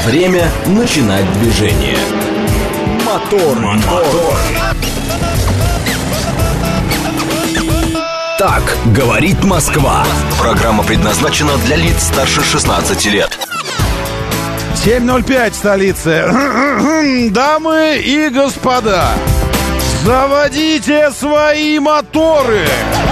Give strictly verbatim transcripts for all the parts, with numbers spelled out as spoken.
Время начинать движение. Мотор, мотор. Так говорит Москва. Программа предназначена для лиц старше шестнадцати лет. семь ноль пять, столица. Дамы и господа, заводите свои моторы.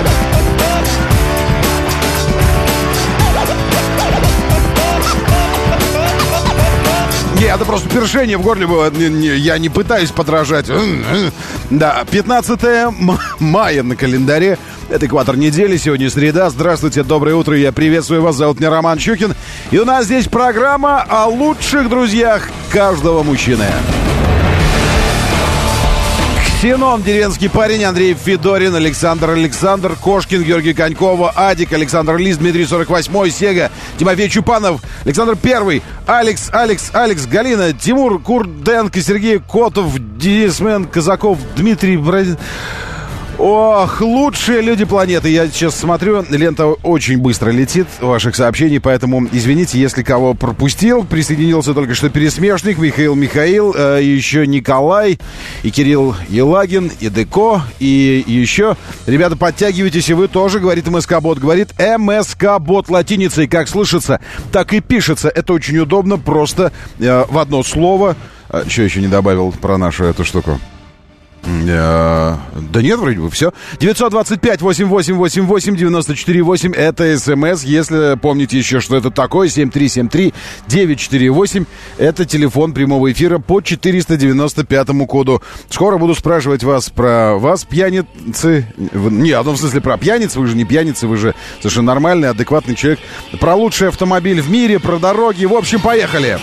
Не, это просто першение в горле было. Я не пытаюсь подражать. Да, пятнадцатое мая на календаре. Это экватор недели, сегодня среда. Здравствуйте, доброе утро, я приветствую вас. Зовут меня Роман Щукин. И у нас здесь программа о лучших друзьях каждого мужчины. Ксенон, деревенский парень, Андрей Федорин, Александр Александр, Кошкин, Георгий Конькова, Адик, Александр Лис, Дмитрий сорок восьмой, Сега, Тимофей Чупанов, Александр Первый, Алекс, Алекс, Алекс, Галина, Тимур Курденко, Сергей Котов, Денисмен, Казаков, Дмитрий Бразин. Ох, лучшие люди планеты. Я сейчас смотрю, лента очень быстро летит ваших сообщений, поэтому извините, если кого пропустил. Присоединился только что пересмешник, Михаил Михаил, э, еще Николай, и Кирилл Елагин, и Деко, и еще. Ребята, подтягивайтесь, и вы тоже, говорит МСК-бот. Говорит МСК-бот латиницей, как слышится, так и пишется. Это очень удобно, просто э, в одно слово. А, что еще не добавил про нашу эту штуку? Да нет, вроде бы все. девятьсот двадцать пять восемьдесят восемь восемьдесят восемь девяносто четыре восемь. Это СМС. Если помните еще, что это такое, семь три семь три девять четыре восемь. Это телефон прямого эфира по четыреста девяносто пятому коду. Скоро буду спрашивать вас про вас, пьяницы. Не, в одном смысле про пьяниц. Вы же не пьяницы, вы же совершенно нормальный, адекватный человек. Про лучший автомобиль в мире, про дороги. В общем, поехали.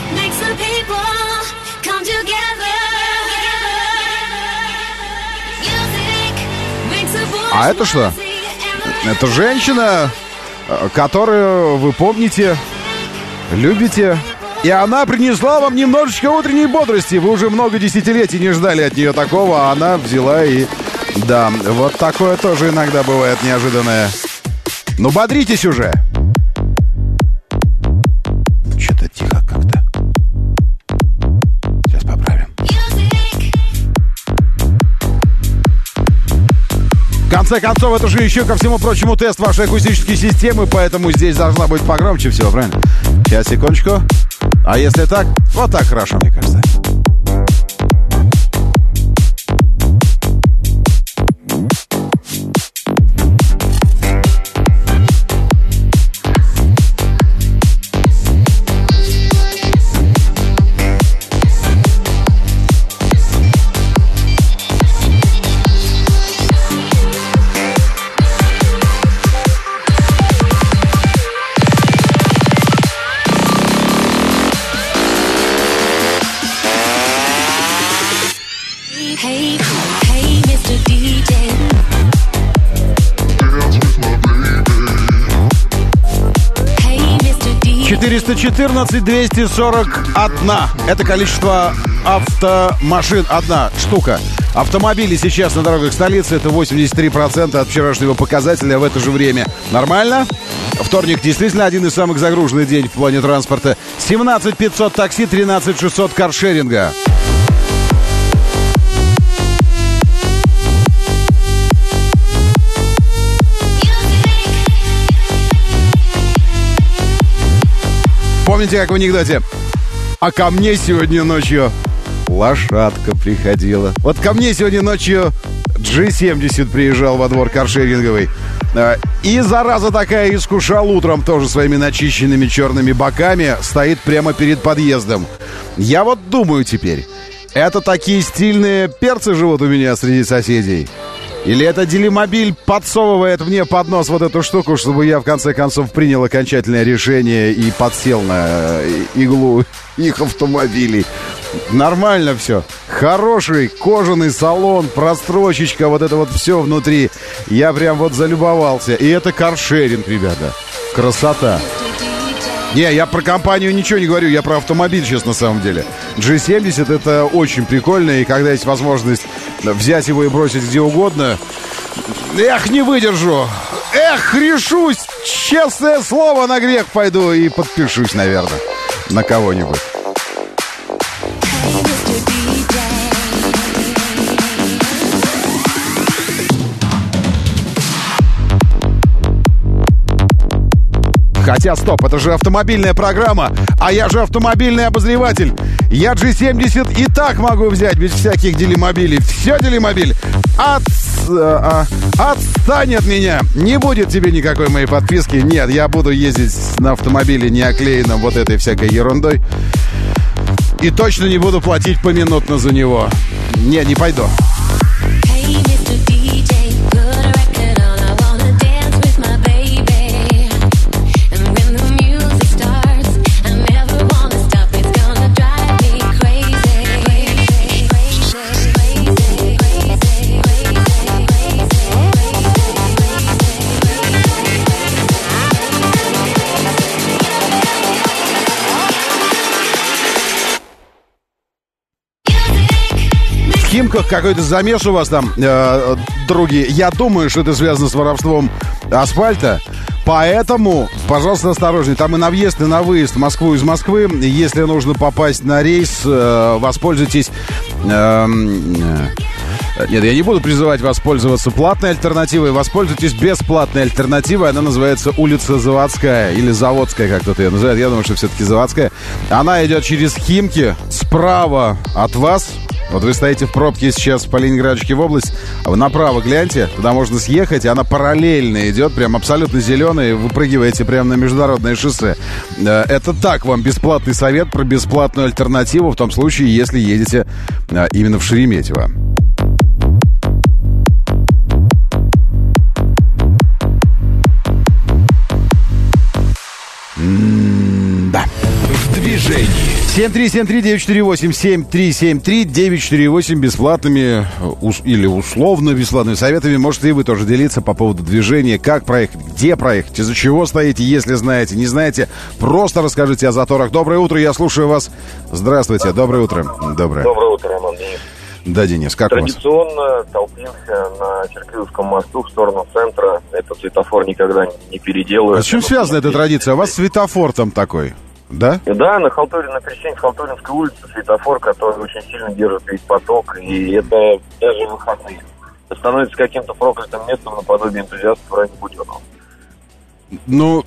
А это что? Это женщина, которую вы помните, любите. И она принесла вам немножечко утренней бодрости. Вы уже много десятилетий не ждали от нее такого, а она взяла и... Да, вот такое тоже иногда бывает неожиданное. Ну, бодритесь уже. Что-то тихо как-то. Сейчас поправим. В конце концов, это же еще, ко всему прочему, тест вашей акустической системы, поэтому здесь должна быть погромче всего, правильно? Сейчас, секундочку. А если так, вот так хорошо, мне кажется. четыреста четырнадцать двести сорок один. Это количество автомашин. Одна штука. Автомобилей сейчас на дорогах столицы. Это восемьдесят три процента от вчерашнего показателя в это же время. Нормально? Вторник действительно один из самых загруженных дней в плане транспорта. семнадцать пятьсот такси, тринадцать шестьсот каршеринга. Помните, как в анекдоте? А ко мне сегодня ночью лошадка приходила. Вот ко мне сегодня ночью джи семьдесят приезжал во двор каршеринговый. И зараза такая искушал утром тоже своими начищенными черными боками. Стоит прямо перед подъездом. Я вот думаю теперь, это такие стильные перцы живут у меня среди соседей? Или это делимобиль подсовывает мне под нос вот эту штуку, чтобы я в конце концов принял окончательное решение и подсел на иглу их автомобилей? Нормально все. Хороший кожаный салон, прострочечка, вот это вот все внутри. Я прям вот залюбовался. И это каршеринг, ребята. Красота. Не, я про компанию ничего не говорю, я про автомобиль сейчас на самом деле. джи семьдесят это очень прикольно, и когда есть возможность взять его и бросить где угодно, эх, не выдержу. Эх, решусь, честное слово, на грех пойду и подпишусь, наверное, на кого-нибудь. Хотя, стоп, это же автомобильная программа, а я же автомобильный обозреватель. Я джи семьдесят и так могу взять без всяких делимобилей. Все делимобиль. От, а, отстань от меня. Не будет тебе никакой моей подписки. Нет, я буду ездить на автомобиле не оклеенном вот этой всякой ерундой. И точно не буду платить поминутно за него. Не, не пойду. В Химках какой-то замес у вас там, э, други. Я думаю, что это связано с воровством асфальта. Поэтому, пожалуйста, осторожнее. Там и на въезд, и на выезд в Москву из Москвы. Если нужно попасть на рейс, э, воспользуйтесь... Э, э, нет, я не буду призывать вас пользоваться платной альтернативой. Воспользуйтесь бесплатной альтернативой. Она называется улица Заводская. Или Заводская, как кто-то ее называет. Я думаю, что все-таки Заводская. Она идет через Химки. Справа от вас... Вот вы стоите в пробке сейчас по Ленинградочке в область, а вы направо гляньте, туда можно съехать, и она параллельно идет, прям абсолютно зеленая, и выпрыгиваете прямо на международное шоссе. Это так, вам бесплатный совет про бесплатную альтернативу, в том случае, если едете именно в Шереметьево. М-да. В движении. семь три семь три девять четыре восемь, семь три семь три девять четыре восемь бесплатными ус, или условно бесплатными советами можете и вы тоже делиться по поводу движения, как проехать, где проехать, из-за чего стоите, если знаете, не знаете, просто расскажите о заторах. Доброе утро, я слушаю вас. Здравствуйте, доброе утро. Доброе. Доброе утро, Роман. Денис. Да, Денис, как у вас? Традиционно толпился на Черкизовском мосту в сторону центра. Этот светофор никогда не переделают. А с чем связана эта традиция? У вас светофор там такой? Да? Да, на Халтурин, на пересечении Халтуринской улицы светофор, который очень сильно держит весь поток, и это даже в выходные становится каким-то проклятым местом наподобие энтузиастов в районе Буденного. Ну,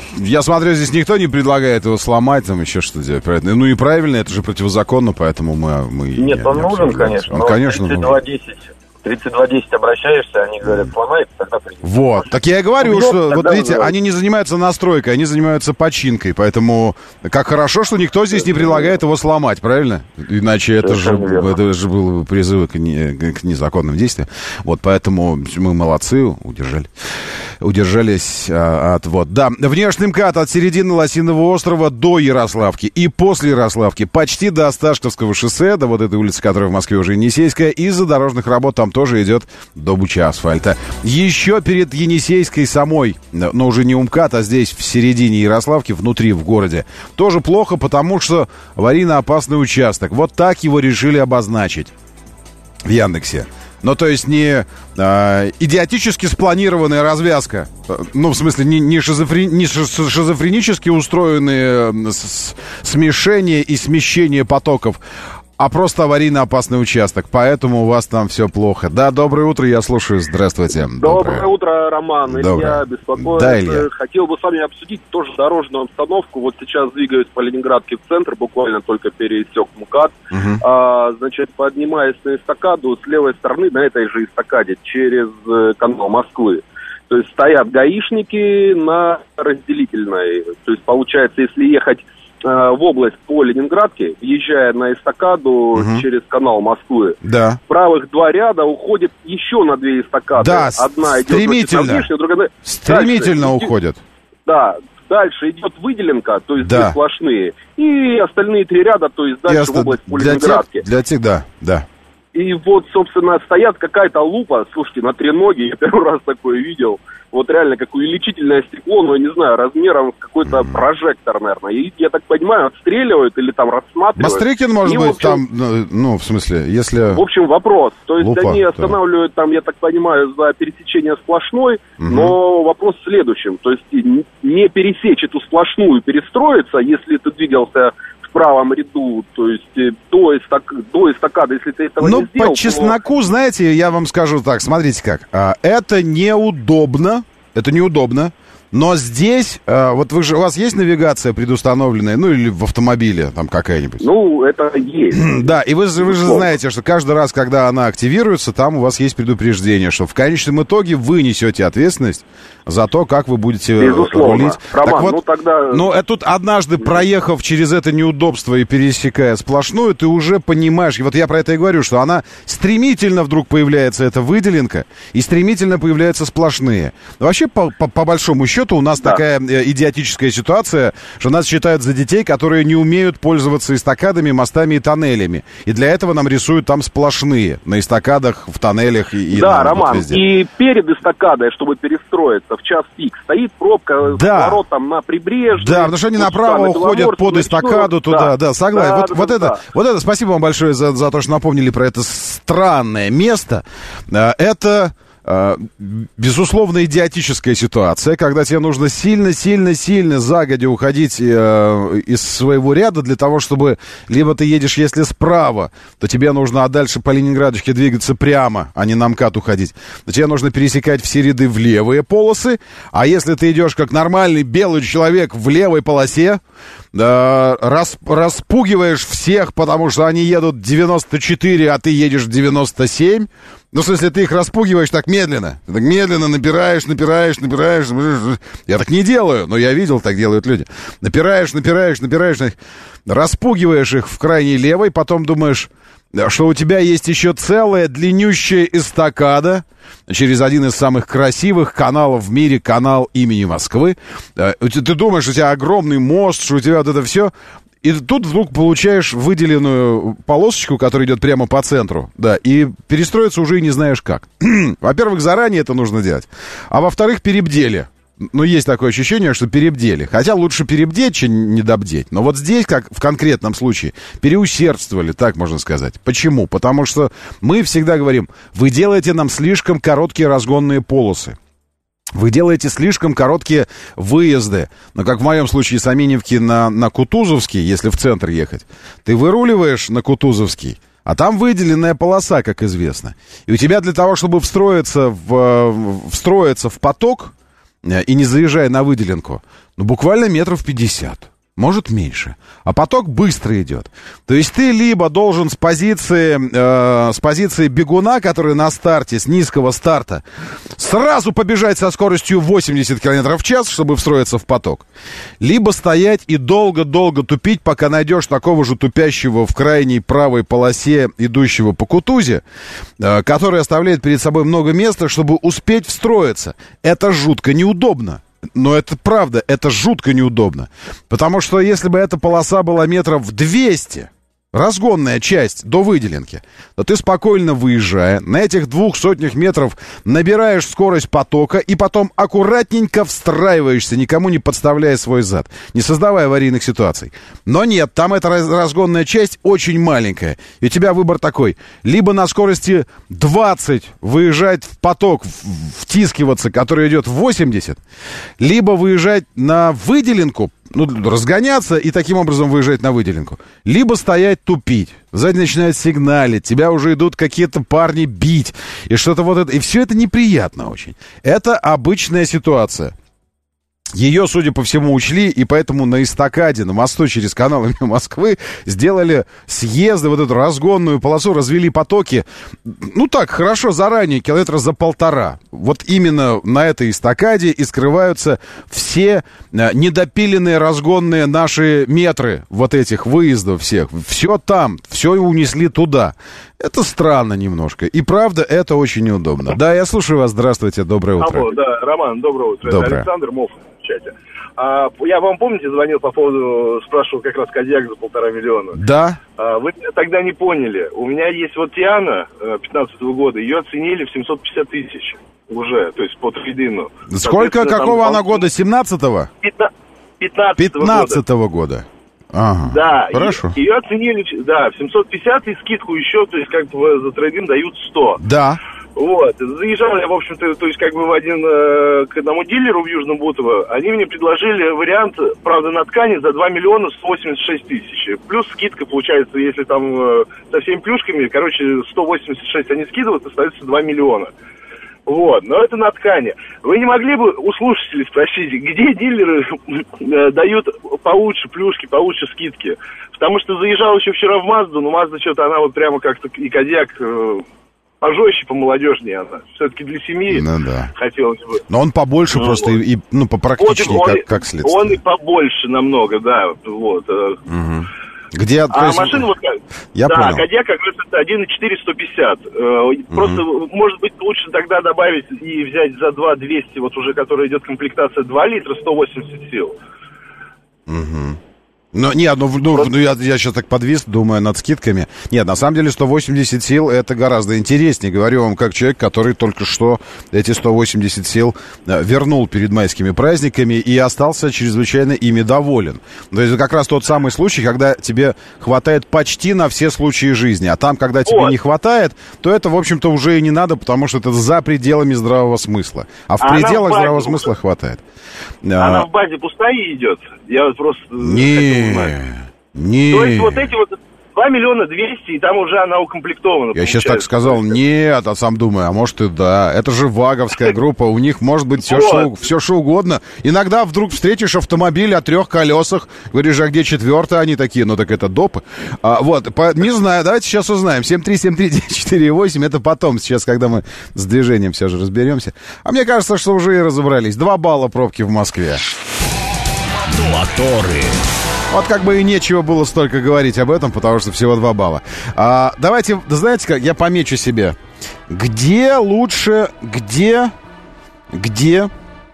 я смотрю, здесь никто не предлагает его сломать, там еще что делать. Ну и правильно, это же противозаконно, поэтому мы... мы Нет, он не нужен, конечно. Он, конечно, тридцать два десять тридцать два десять обращаешься, они говорят, сломается, тогда придется. Вот, так я и говорю, Убьет, что, вот видите, уже... они не занимаются настройкой, они занимаются починкой, поэтому как хорошо, что никто здесь не предлагает его сломать, правильно? Иначе это же, это же был призыв к, не, к незаконным действиям. Вот, поэтому мы молодцы, удержали. Удержались а, от, вот, да. Внешний МКАД от середины Лосиного острова до Ярославки и после Ярославки, почти до Осташковского шоссе, до вот этой улицы, которая в Москве уже Енисейская, из-за дорожных работ там тоже идет до Буча асфальта. Еще перед Енисейской самой, но уже не у МКАД, а здесь в середине Ярославки, внутри, в городе, тоже плохо, потому что аварийно-опасный участок. Вот так его решили обозначить в Яндексе. Ну, то есть не э, идиотически спланированная развязка, ну, в смысле, не, не, шизофрени, не шизофренически устроенные с, смешение и смещение потоков, а просто аварийно-опасный участок. Поэтому у вас там все плохо. Да, доброе утро, я слушаю. Здравствуйте. Доброе, доброе утро, Роман. Доброе. Илья беспокоит. Да, Илья. Хотел бы с вами обсудить тоже дорожную обстановку. Вот сейчас двигаюсь по Ленинградке в центр, буквально только пересек МКАД. Угу. А, значит, поднимаясь на эстакаду, с левой стороны, на этой же эстакаде, через канал Москвы. То есть стоят гаишники на разделительной. То есть, получается, если ехать в область по Ленинградке, въезжая на эстакаду угу. через канал Москвы, да. правых два ряда уходит еще на две эстакады. Да, одна идет стремительно, на внешнюю, другая... стремительно дальше, уходит. Да, дальше идет выделенка, то есть да. две сплошные, и остальные три ряда, то есть дальше в область по Ленинградке. Для тех, да, да. И вот, собственно, стоят какая-то лупа, слушайте, на три ноги, я первый раз такое видел. Вот реально, как увеличительное стекло, ну, я не знаю, размером с какой-то mm. прожектор, наверное. И, я так понимаю, отстреливают или там рассматривают. Мастрыкин, может и, быть, общем, там, ну, в смысле, если... В общем, вопрос. То есть лупа, они останавливают да. там, я так понимаю, за пересечение сплошной, mm-hmm. но вопрос в следующем. То есть не пересечь эту сплошную, перестроиться, если ты двигался в правом ряду, то есть до, эстак... до эстакады, если ты этого ну, не сделал... Ну, по чесноку, то... знаете, я вам скажу так, смотрите как. Это неудобно, это неудобно, Но здесь, э, вот вы же, у вас есть навигация предустановленная, ну или в автомобиле там какая-нибудь? Ну, это есть. Да, и вы, вы же знаете, что каждый раз, когда она активируется, там у вас есть предупреждение, что в конечном итоге вы несете ответственность за то, как вы будете Безусловно. рулить. Роман, так вот, ну тогда... Ну, это тут однажды, проехав через это неудобство и пересекая сплошную, ты уже понимаешь, и вот я про это и говорю, что она стремительно вдруг появляется, эта выделенка, и стремительно появляются сплошные. Вообще, по, по, по большому счету, у нас да. такая идиотическая ситуация, что нас считают за детей, которые не умеют пользоваться эстакадами, мостами и тоннелями. И для этого нам рисуют там сплошные на эстакадах, в тоннелях и... Да, и Роман, вот везде. И перед эстакадой, чтобы перестроиться в час пик, стоит пробка, да. поворот там на Прибрежный. Да, потому что они направо уходят под эстакаду туда. Да, да согласен. Да, вот, да, вот, да, это, да. вот это, спасибо вам большое за, за то, что напомнили про это странное место. Это... безусловно, идиотическая ситуация, когда тебе нужно сильно-сильно-сильно загодя уходить э, из своего ряда для того, чтобы либо ты едешь, если справа, то тебе нужно, а дальше по Ленинградочке двигаться прямо, а не на МКАД уходить. То тебе нужно пересекать все ряды в левые полосы, а если ты идешь как нормальный белый человек в левой полосе, э, рас, распугиваешь всех, потому что они едут девяносто четыре, а ты едешь девяносто семь. Ну, в смысле, ты их распугиваешь так медленно. Ты так медленно напираешь, напираешь, напираешь. Я так не делаю, но я видел, так делают люди. Напираешь, напираешь, напираешь. Распугиваешь их в крайней левой, потом думаешь, что у тебя есть еще целая длиннющая эстакада через один из самых красивых каналов в мире, канал имени Москвы. Ты думаешь, у тебя огромный мост, что у тебя вот это все... И тут вдруг получаешь выделенную полосочку, которая идет прямо по центру, да, и перестроиться уже и не знаешь как. Во-первых, заранее это нужно делать, а во-вторых, перебдели. Ну, есть такое ощущение, что перебдели. Хотя лучше перебдеть, чем недобдеть. Но вот здесь, как в конкретном случае, переусердствовали, так можно сказать. Почему? Потому что мы всегда говорим, вы делаете нам слишком короткие разгонные полосы. Вы делаете слишком короткие выезды. Но как в моем случае с Аминевки на, на Кутузовский, если в центр ехать, ты выруливаешь на Кутузовский, а там выделенная полоса, как известно. И у тебя для того, чтобы встроиться в, встроиться в поток и не заезжая на выделенку, ну, буквально метров пятьдесят. Может, меньше. А поток быстро идет. То есть ты либо должен с позиции, э, с позиции бегуна, который на старте, с низкого старта, сразу побежать со скоростью восемьдесят километров в час, чтобы встроиться в поток. Либо стоять и долго-долго тупить, пока найдешь такого же тупящего в крайней правой полосе, идущего по Кутузе, э, который оставляет перед собой много места, чтобы успеть встроиться. Это жутко неудобно. Но это правда, это жутко неудобно. Потому что если бы эта полоса была метров двести, разгонная часть до выделенки, то ты спокойно выезжая, на этих двух сотнях метров набираешь скорость потока и потом аккуратненько встраиваешься, никому не подставляя свой зад, не создавая аварийных ситуаций. Но нет, там эта разгонная часть очень маленькая. И у тебя выбор такой: либо на скорости двадцать выезжать в поток, втискиваться, который идет в восемьдесят, либо выезжать на выделенку, ну, разгоняться и таким образом выезжать на выделенку. Либо стоять тупить. Сзади начинают сигналить, тебя уже идут какие-то парни бить. И что-то вот это. И все это неприятно очень. Это обычная ситуация. Ее, судя по всему, учли, и поэтому на эстакаде, на мосту через канал имени Москвы сделали съезды, вот эту разгонную полосу, развели потоки. Ну так, хорошо, заранее, километра за полтора. Вот именно на этой эстакаде и скрываются все недопиленные разгонные наши метры вот этих выездов всех. Все там, все унесли туда. Это странно немножко. И правда, это очень неудобно. Да, я слушаю вас. Здравствуйте, доброе утро. Алло, да, Роман, доброе утро. Доброе. Это Александр Мов в чате. А, я вам, помните, звонил по поводу, спрашивал как раз Кодиак за полтора миллиона. Да. А, вы тогда не поняли. У меня есть вот Тиана пятнадцатого года, ее оценили в семьсот пятьдесят тысяч уже, то есть по трейдину. Сколько, какого там, она года? семнадцатого? пятнадцатого года. Ага. Да, хорошо. Ее оценили, да, в семьсот пятьдесят и скидку еще, то есть как бы за трейдин дают сто. Да. Вот, заезжал я, в общем-то, то есть как бы в один, э, к одному дилеру в Южном Бутово. Они мне предложили вариант, правда, на ткани за два миллиона сто восемьдесят шесть тысяч. Плюс скидка получается, если там э, со всеми плюшками, короче, сто восемьдесят шесть они скидывают, остается два миллиона. Вот, но это на ткани. Вы не могли бы у слушателей спросить, где дилеры дают получше плюшки, получше скидки? Потому что заезжал еще вчера в Мазду, но Мазда что-то, она вот прямо как-то и Кодиак э, пожестче, помолодежнее она. Все-таки для семьи ну, да. хотелось бы. Но он побольше ну, просто вот. и, ну, попрактичнее, вот, как, как следствие. Он и побольше намного, да, вот. Угу. Где, а есть... машина вот... Я да, понял. Кодиак как раз это один и четыре сто пятьдесят. Угу. Просто, может быть, лучше тогда добавить и взять за два двести, вот уже, которая идет комплектация два литра, сто восемьдесят сил. Угу. Ну, нет, ну, ну, ну я, я сейчас так подвис, думаю, над скидками. Нет, на самом деле сто восемьдесят сил это гораздо интереснее. Говорю вам, как человек, который только что эти сто восемьдесят сил вернул перед майскими праздниками и остался чрезвычайно ими доволен. То есть это как раз тот самый случай, когда тебе хватает почти на все случаи жизни. А там, когда тебе вот. не хватает, то это, в общем-то, уже и не надо, потому что это за пределами здравого смысла. А в а пределах здравого смысла хватает. Она а... в базе пустая идет? Я вот просто... Не, не. То есть вот эти вот два миллиона двести, и там уже она укомплектована. Я сейчас так сказал, нет, а сам думаю, а может и да. Это же ваговская группа, у них может быть все, вот. что, все что угодно. Иногда вдруг встретишь автомобиль о трех колесах, говоришь, а где четвертый? Они такие, ну так это допы. А, вот, по, не знаю, давайте сейчас узнаем. семь три семь три девять четыре восемь, это потом, сейчас, когда мы с движением все же разберемся. А мне кажется, что уже и разобрались. Два балла пробки в Москве. Моторы. Вот как бы и нечего было столько говорить об этом, потому что всего два балла. А, давайте, знаете как, я помечу себе. Где лучше, где, где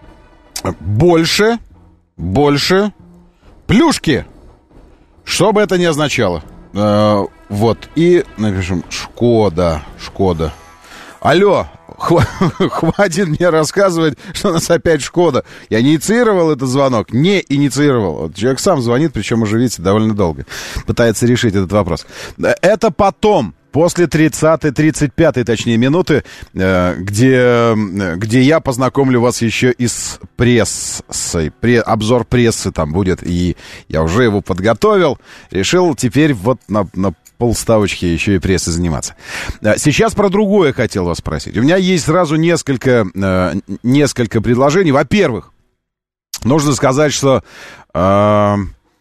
больше, больше плюшки? Что бы это ни означало. А, вот, и напишем Шкода, Шкода. Алло, хватит мне рассказывать, что у нас опять Шкода. Я инициировал этот звонок? Не инициировал. Вот человек сам звонит, причем уже, видите, довольно долго. Пытается решить этот вопрос. Это потом, после тридцатой, тридцать пятой, точнее, минуты, где, где я познакомлю вас еще и с прессой. Пре, обзор прессы там будет, и я уже его подготовил. Решил теперь вот на... на полставочки еще и прессой заниматься. Сейчас про другое хотел вас спросить. У меня есть сразу несколько, э, несколько предложений. Во-первых, нужно сказать, что э,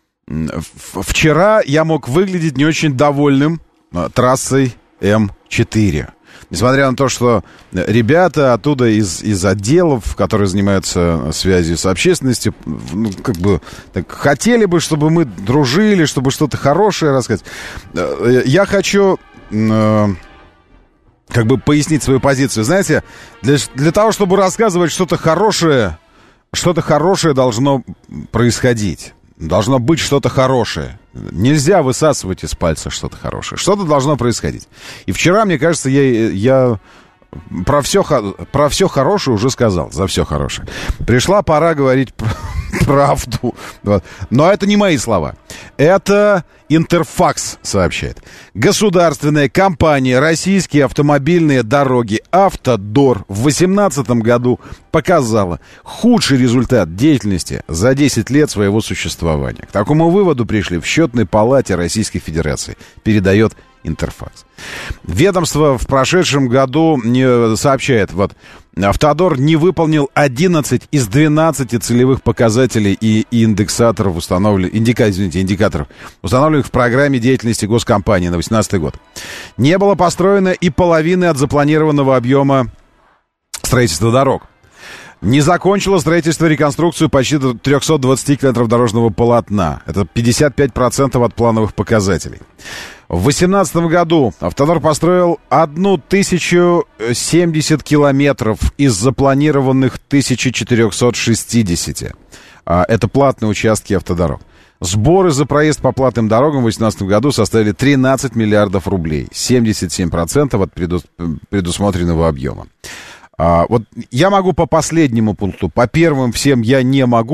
вчера я мог выглядеть не очень довольным э, трассой эм четыре. Несмотря на то, что ребята оттуда из, из отделов, которые занимаются связью с общественностью, ну, как бы так, хотели бы, чтобы мы дружили, чтобы что-то хорошее рассказать. Я хочу э, как бы пояснить свою позицию. Знаете, для, для того, чтобы рассказывать что-то хорошее, что-то хорошее должно происходить. Должно быть что-то хорошее. Нельзя высасывать из пальца что-то хорошее. Что-то должно происходить. И вчера, мне кажется, я, я про, все, про все хорошее уже сказал. За все хорошее. Пришла пора говорить правду. Вот. Но это не мои слова. Это Интерфакс сообщает. Государственная компания «Российские автомобильные дороги» «Автодор» в две тысячи восемнадцатом году показала худший результат деятельности за десять лет своего существования. К такому выводу пришли в Счетной палате Российской Федерации, передает Интерфакс. Ведомство в прошедшем году не сообщает, вот, «Автодор» не выполнил одиннадцать из двенадцати целевых показателей и индексаторов, установленных, индика, извините, индикаторов, установленных в программе деятельности госкомпании на две тысячи восемнадцатый год. Не было построено и половины от запланированного объема строительства дорог. Не закончило строительство и реконструкцию почти триста двадцать километров дорожного полотна. Это пятьдесят пять процентов от плановых показателей. В две тысячи восемнадцатом году «Автодор» построил тысячу семьдесят километров из запланированных тысяча четыреста шестьдесят. Это платные участки автодорог. Сборы за проезд по платным дорогам в две тысячи восемнадцатом году составили тринадцать миллиардов рублей. семьдесят семь процентов от предусмотренного объема. А, вот я могу по последнему пункту, по первым всем я не могу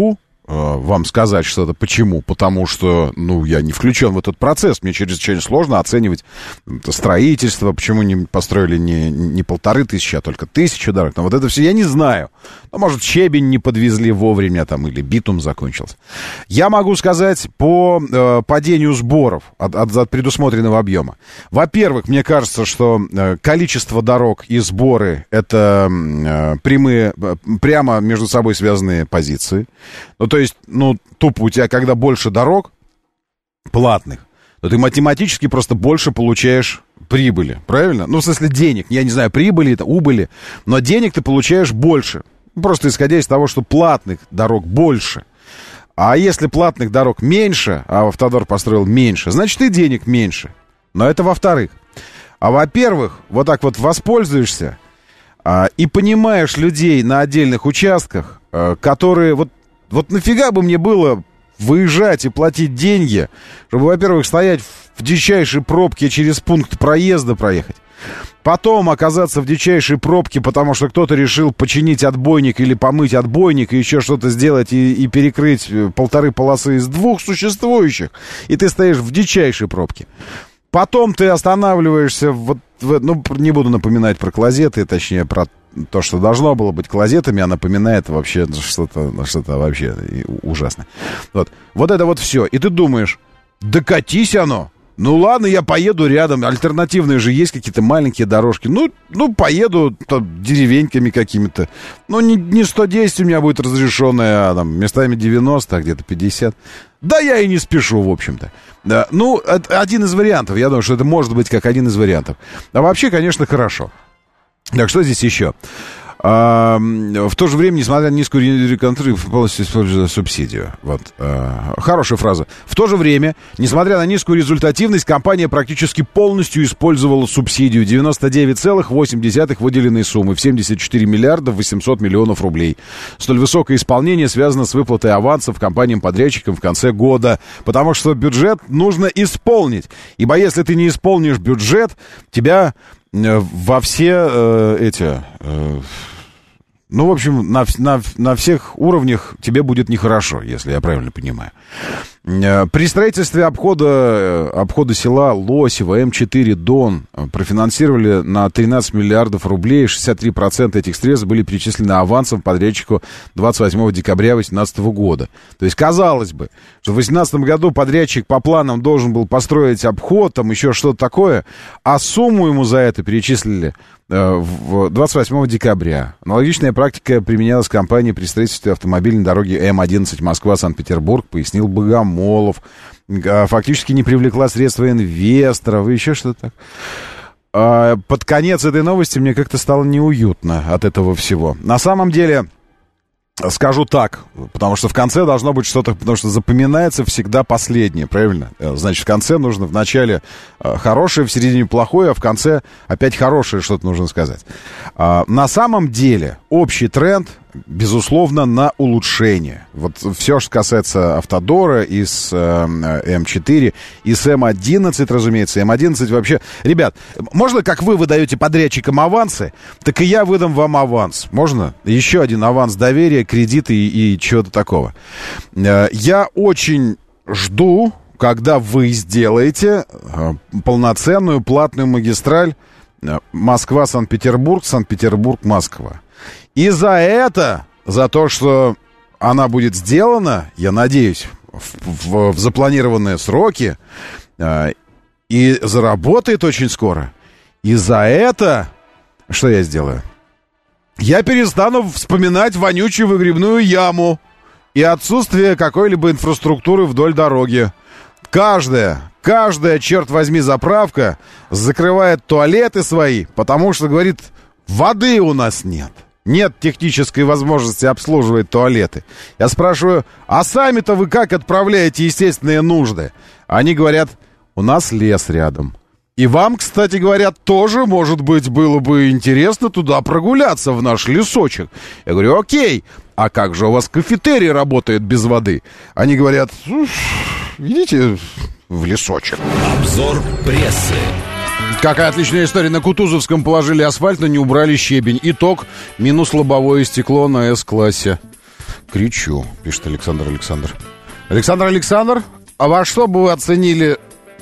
вам сказать что-то. Почему? Потому что, ну, я не включен в этот процесс. Мне чрезвычайно сложно оценивать строительство. Почему не построили не, не полторы тысячи, а только тысячу дорог. Но вот это все я не знаю. Ну, может, щебень не подвезли вовремя там, или битум закончился. Я могу сказать по э, падению сборов от, от, от предусмотренного объема. Во-первых, мне кажется, что э, количество дорог и сборы — это э, прямые, э, прямо между собой связанные позиции. Ну, то есть, ну, тупо у тебя, когда больше дорог платных, то ты математически просто больше получаешь прибыли, правильно? Ну, в смысле денег, я не знаю, прибыли, это убыли, но денег ты получаешь больше, просто исходя из того, что платных дорог больше. А если платных дорог меньше, а Автодор построил меньше, значит и денег меньше. Но это во-вторых. А во-первых, вот так вот воспользуешься а, и понимаешь людей на отдельных участках, а, которые... Вот, вот нафига бы мне было выезжать и платить деньги, чтобы, во-первых, стоять в дичайшей пробке через пункт проезда проехать, потом оказаться в дичайшей пробке, потому что кто-то решил починить отбойник или помыть отбойник и еще что-то сделать и, и перекрыть полторы полосы из двух существующих, и ты стоишь в дичайшей пробке. Потом ты останавливаешься, вот, в, ну, не буду напоминать про клозеты, точнее, про то, что должно было быть клозетами, а напоминает вообще что-то, что-то вообще ужасное. Вот. Вот это вот все. И ты думаешь, да катись оно. Ну ладно, я поеду рядом. Альтернативные же есть какие-то маленькие дорожки. Ну, ну поеду там, деревеньками какими-то. Ну, не, не сто десять у меня будет разрешенное, а там местами девяносто, а где-то пятьдесят. Да я и не спешу, в общем-то. Да, ну, это один из вариантов. Я думаю, что это может быть как один из вариантов. А вообще, конечно, хорошо. Так, что здесь еще? А, в то же время, несмотря на низкую реконструкцию, полностью используя субсидию. Вот. А, хорошая фраза. В то же время, несмотря на низкую результативность, компания практически полностью использовала субсидию. девяносто девять целых восемь десятых выделенной суммы в семьдесят четыре миллиарда восемьсот миллионов рублей. Столь высокое исполнение связано с выплатой авансов компаниям-подрядчикам в конце года. Потому что бюджет нужно исполнить. Ибо если ты не исполнишь бюджет, тебя... во все э, эти... Э, ну, в общем, на, на, на всех уровнях тебе будет нехорошо, если я правильно понимаю. Э, при строительстве обхода, обхода села Лосево, эм четыре Дон профинансировали на тринадцать миллиардов рублей. шестьдесят три процента этих средств были перечислены авансом подрядчику двадцать восьмого декабря две тысячи восемнадцатого года. То есть, казалось бы, что в две тысячи восемнадцатом году подрядчик по планам должен был построить обход, там еще что-то такое, а сумму ему за это перечислили в двадцать восьмого декабря. Аналогичная практика применялась в компании при строительстве автомобильной дороги эм одиннадцать Москва-Санкт-Петербург, пояснил Богомолов. Фактически не привлекла средства инвесторов и еще что-то так. Под конец этой новости мне как-то стало неуютно от этого всего. На самом деле... Скажу так, потому что в конце должно быть что-то, потому что запоминается всегда последнее, правильно? Значит, в конце нужно в начале хорошее, в середине плохое, а в конце опять хорошее что-то нужно сказать. На самом деле общий тренд, безусловно, на улучшение. Вот все, что касается Автодора и с эм четыре, и с эм одиннадцать, разумеется. эм одиннадцать вообще... Ребят, можно, как вы выдаете подрядчикам авансы, так и я выдам вам аванс. Можно? Еще один аванс доверия, кредиты и, и чего-то такого. Я очень жду, когда вы сделаете полноценную платную магистраль Москва-Санкт-Петербург, Санкт-Петербург-Москва. И за это, за то, что она будет сделана, я надеюсь, в, в, в запланированные сроки, э, и заработает очень скоро, и за это, что я сделаю? Я перестану вспоминать вонючую выгребную яму и отсутствие какой-либо инфраструктуры вдоль дороги. Каждая, каждая, черт возьми, заправка закрывает туалеты свои, потому что, говорит, воды у нас нет. Нет технической возможности обслуживать туалеты. Я спрашиваю, а сами-то вы как отправляете естественные нужды? Они говорят, у нас лес рядом. И вам, кстати, говорят, тоже, может быть, было бы интересно туда прогуляться, в наш лесочек. Я говорю, окей, а как же у вас кафетерий работает без воды? Они говорят, идите в лесочек. Обзор прессы. Какая отличная история. На Кутузовском положили асфальт, но не убрали щебень. Итог — минус лобовое стекло на С-классе. кричу, пишет Александр Александр. Александр Александр, а во что бы вы оценили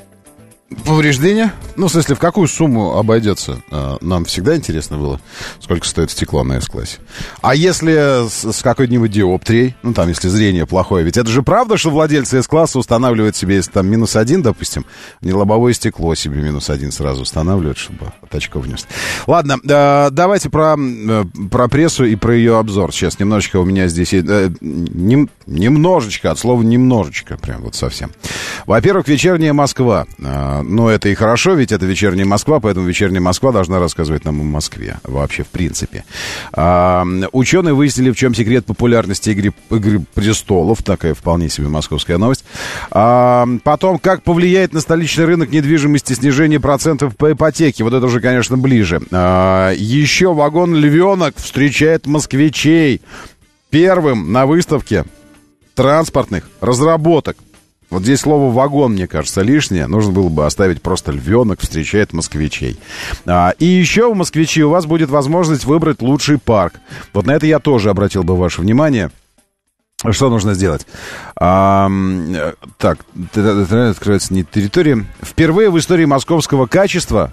повреждения? Ну, в смысле, в какую сумму обойдется? Нам всегда интересно было, сколько стоит стекло на С-классе. А если с, с какой-нибудь диоптрией, ну, там, если зрение плохое, ведь это же правда, что владельцы С-класса устанавливают себе, если там минус один, допустим, не лобовое стекло себе минус один сразу устанавливают, чтобы от очков внес. Ладно, э, давайте про, э, про прессу и про ее обзор. Сейчас немножечко у меня здесь... Э, нем, немножечко, от слова немножечко, прям вот совсем. Во-первых, «Вечерняя Москва». Э, ну, это и хорошо, ведь это «Вечерняя Москва», поэтому «Вечерняя Москва» должна рассказывать нам о Москве. Вообще, в принципе. А, ученые выяснили, в чем секрет популярности игры, игры престолов. Такая вполне себе московская новость. А, потом, как повлияет на столичный рынок недвижимости снижение процентов по ипотеке. Вот это уже, конечно, ближе. А, еще вагон «Львенок» встречает москвичей первым на выставке транспортных разработок. Вот здесь слово «вагон», мне кажется, лишнее. Нужно было бы оставить просто «Львенок встречает москвичей». А, и еще, москвичи, у вас будет возможность выбрать лучший парк. Вот на это я тоже обратил бы ваше внимание. Что нужно сделать? А, так, открывается не территория. Впервые в истории московского качества,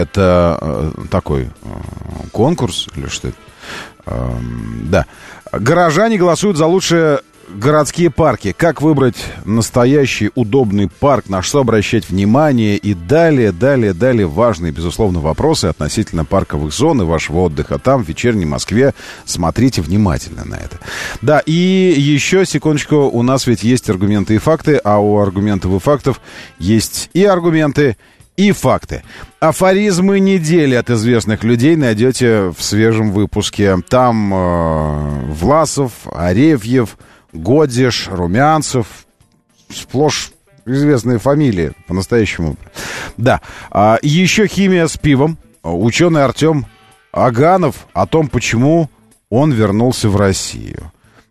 это такой конкурс, или что это? А, да. Горожане голосуют за лучшее... городские парки. Как выбрать настоящий удобный парк, на что обращать внимание и далее, далее, далее важные, безусловно, вопросы относительно парковых зон и вашего отдыха там, в вечерней Москве. Смотрите внимательно на это. Да, и еще, секундочку, у нас ведь есть аргументы и факты, а у аргументов и фактов есть и аргументы, и факты. Афоризмы недели от известных людей найдете в свежем выпуске. Там э, Власов, Арефьев, Годиш, Румянцев, сплошь известные фамилии, по-настоящему. Да. А, еще химия с пивом. Ученый Артем Аганов о том, почему он вернулся в Россию.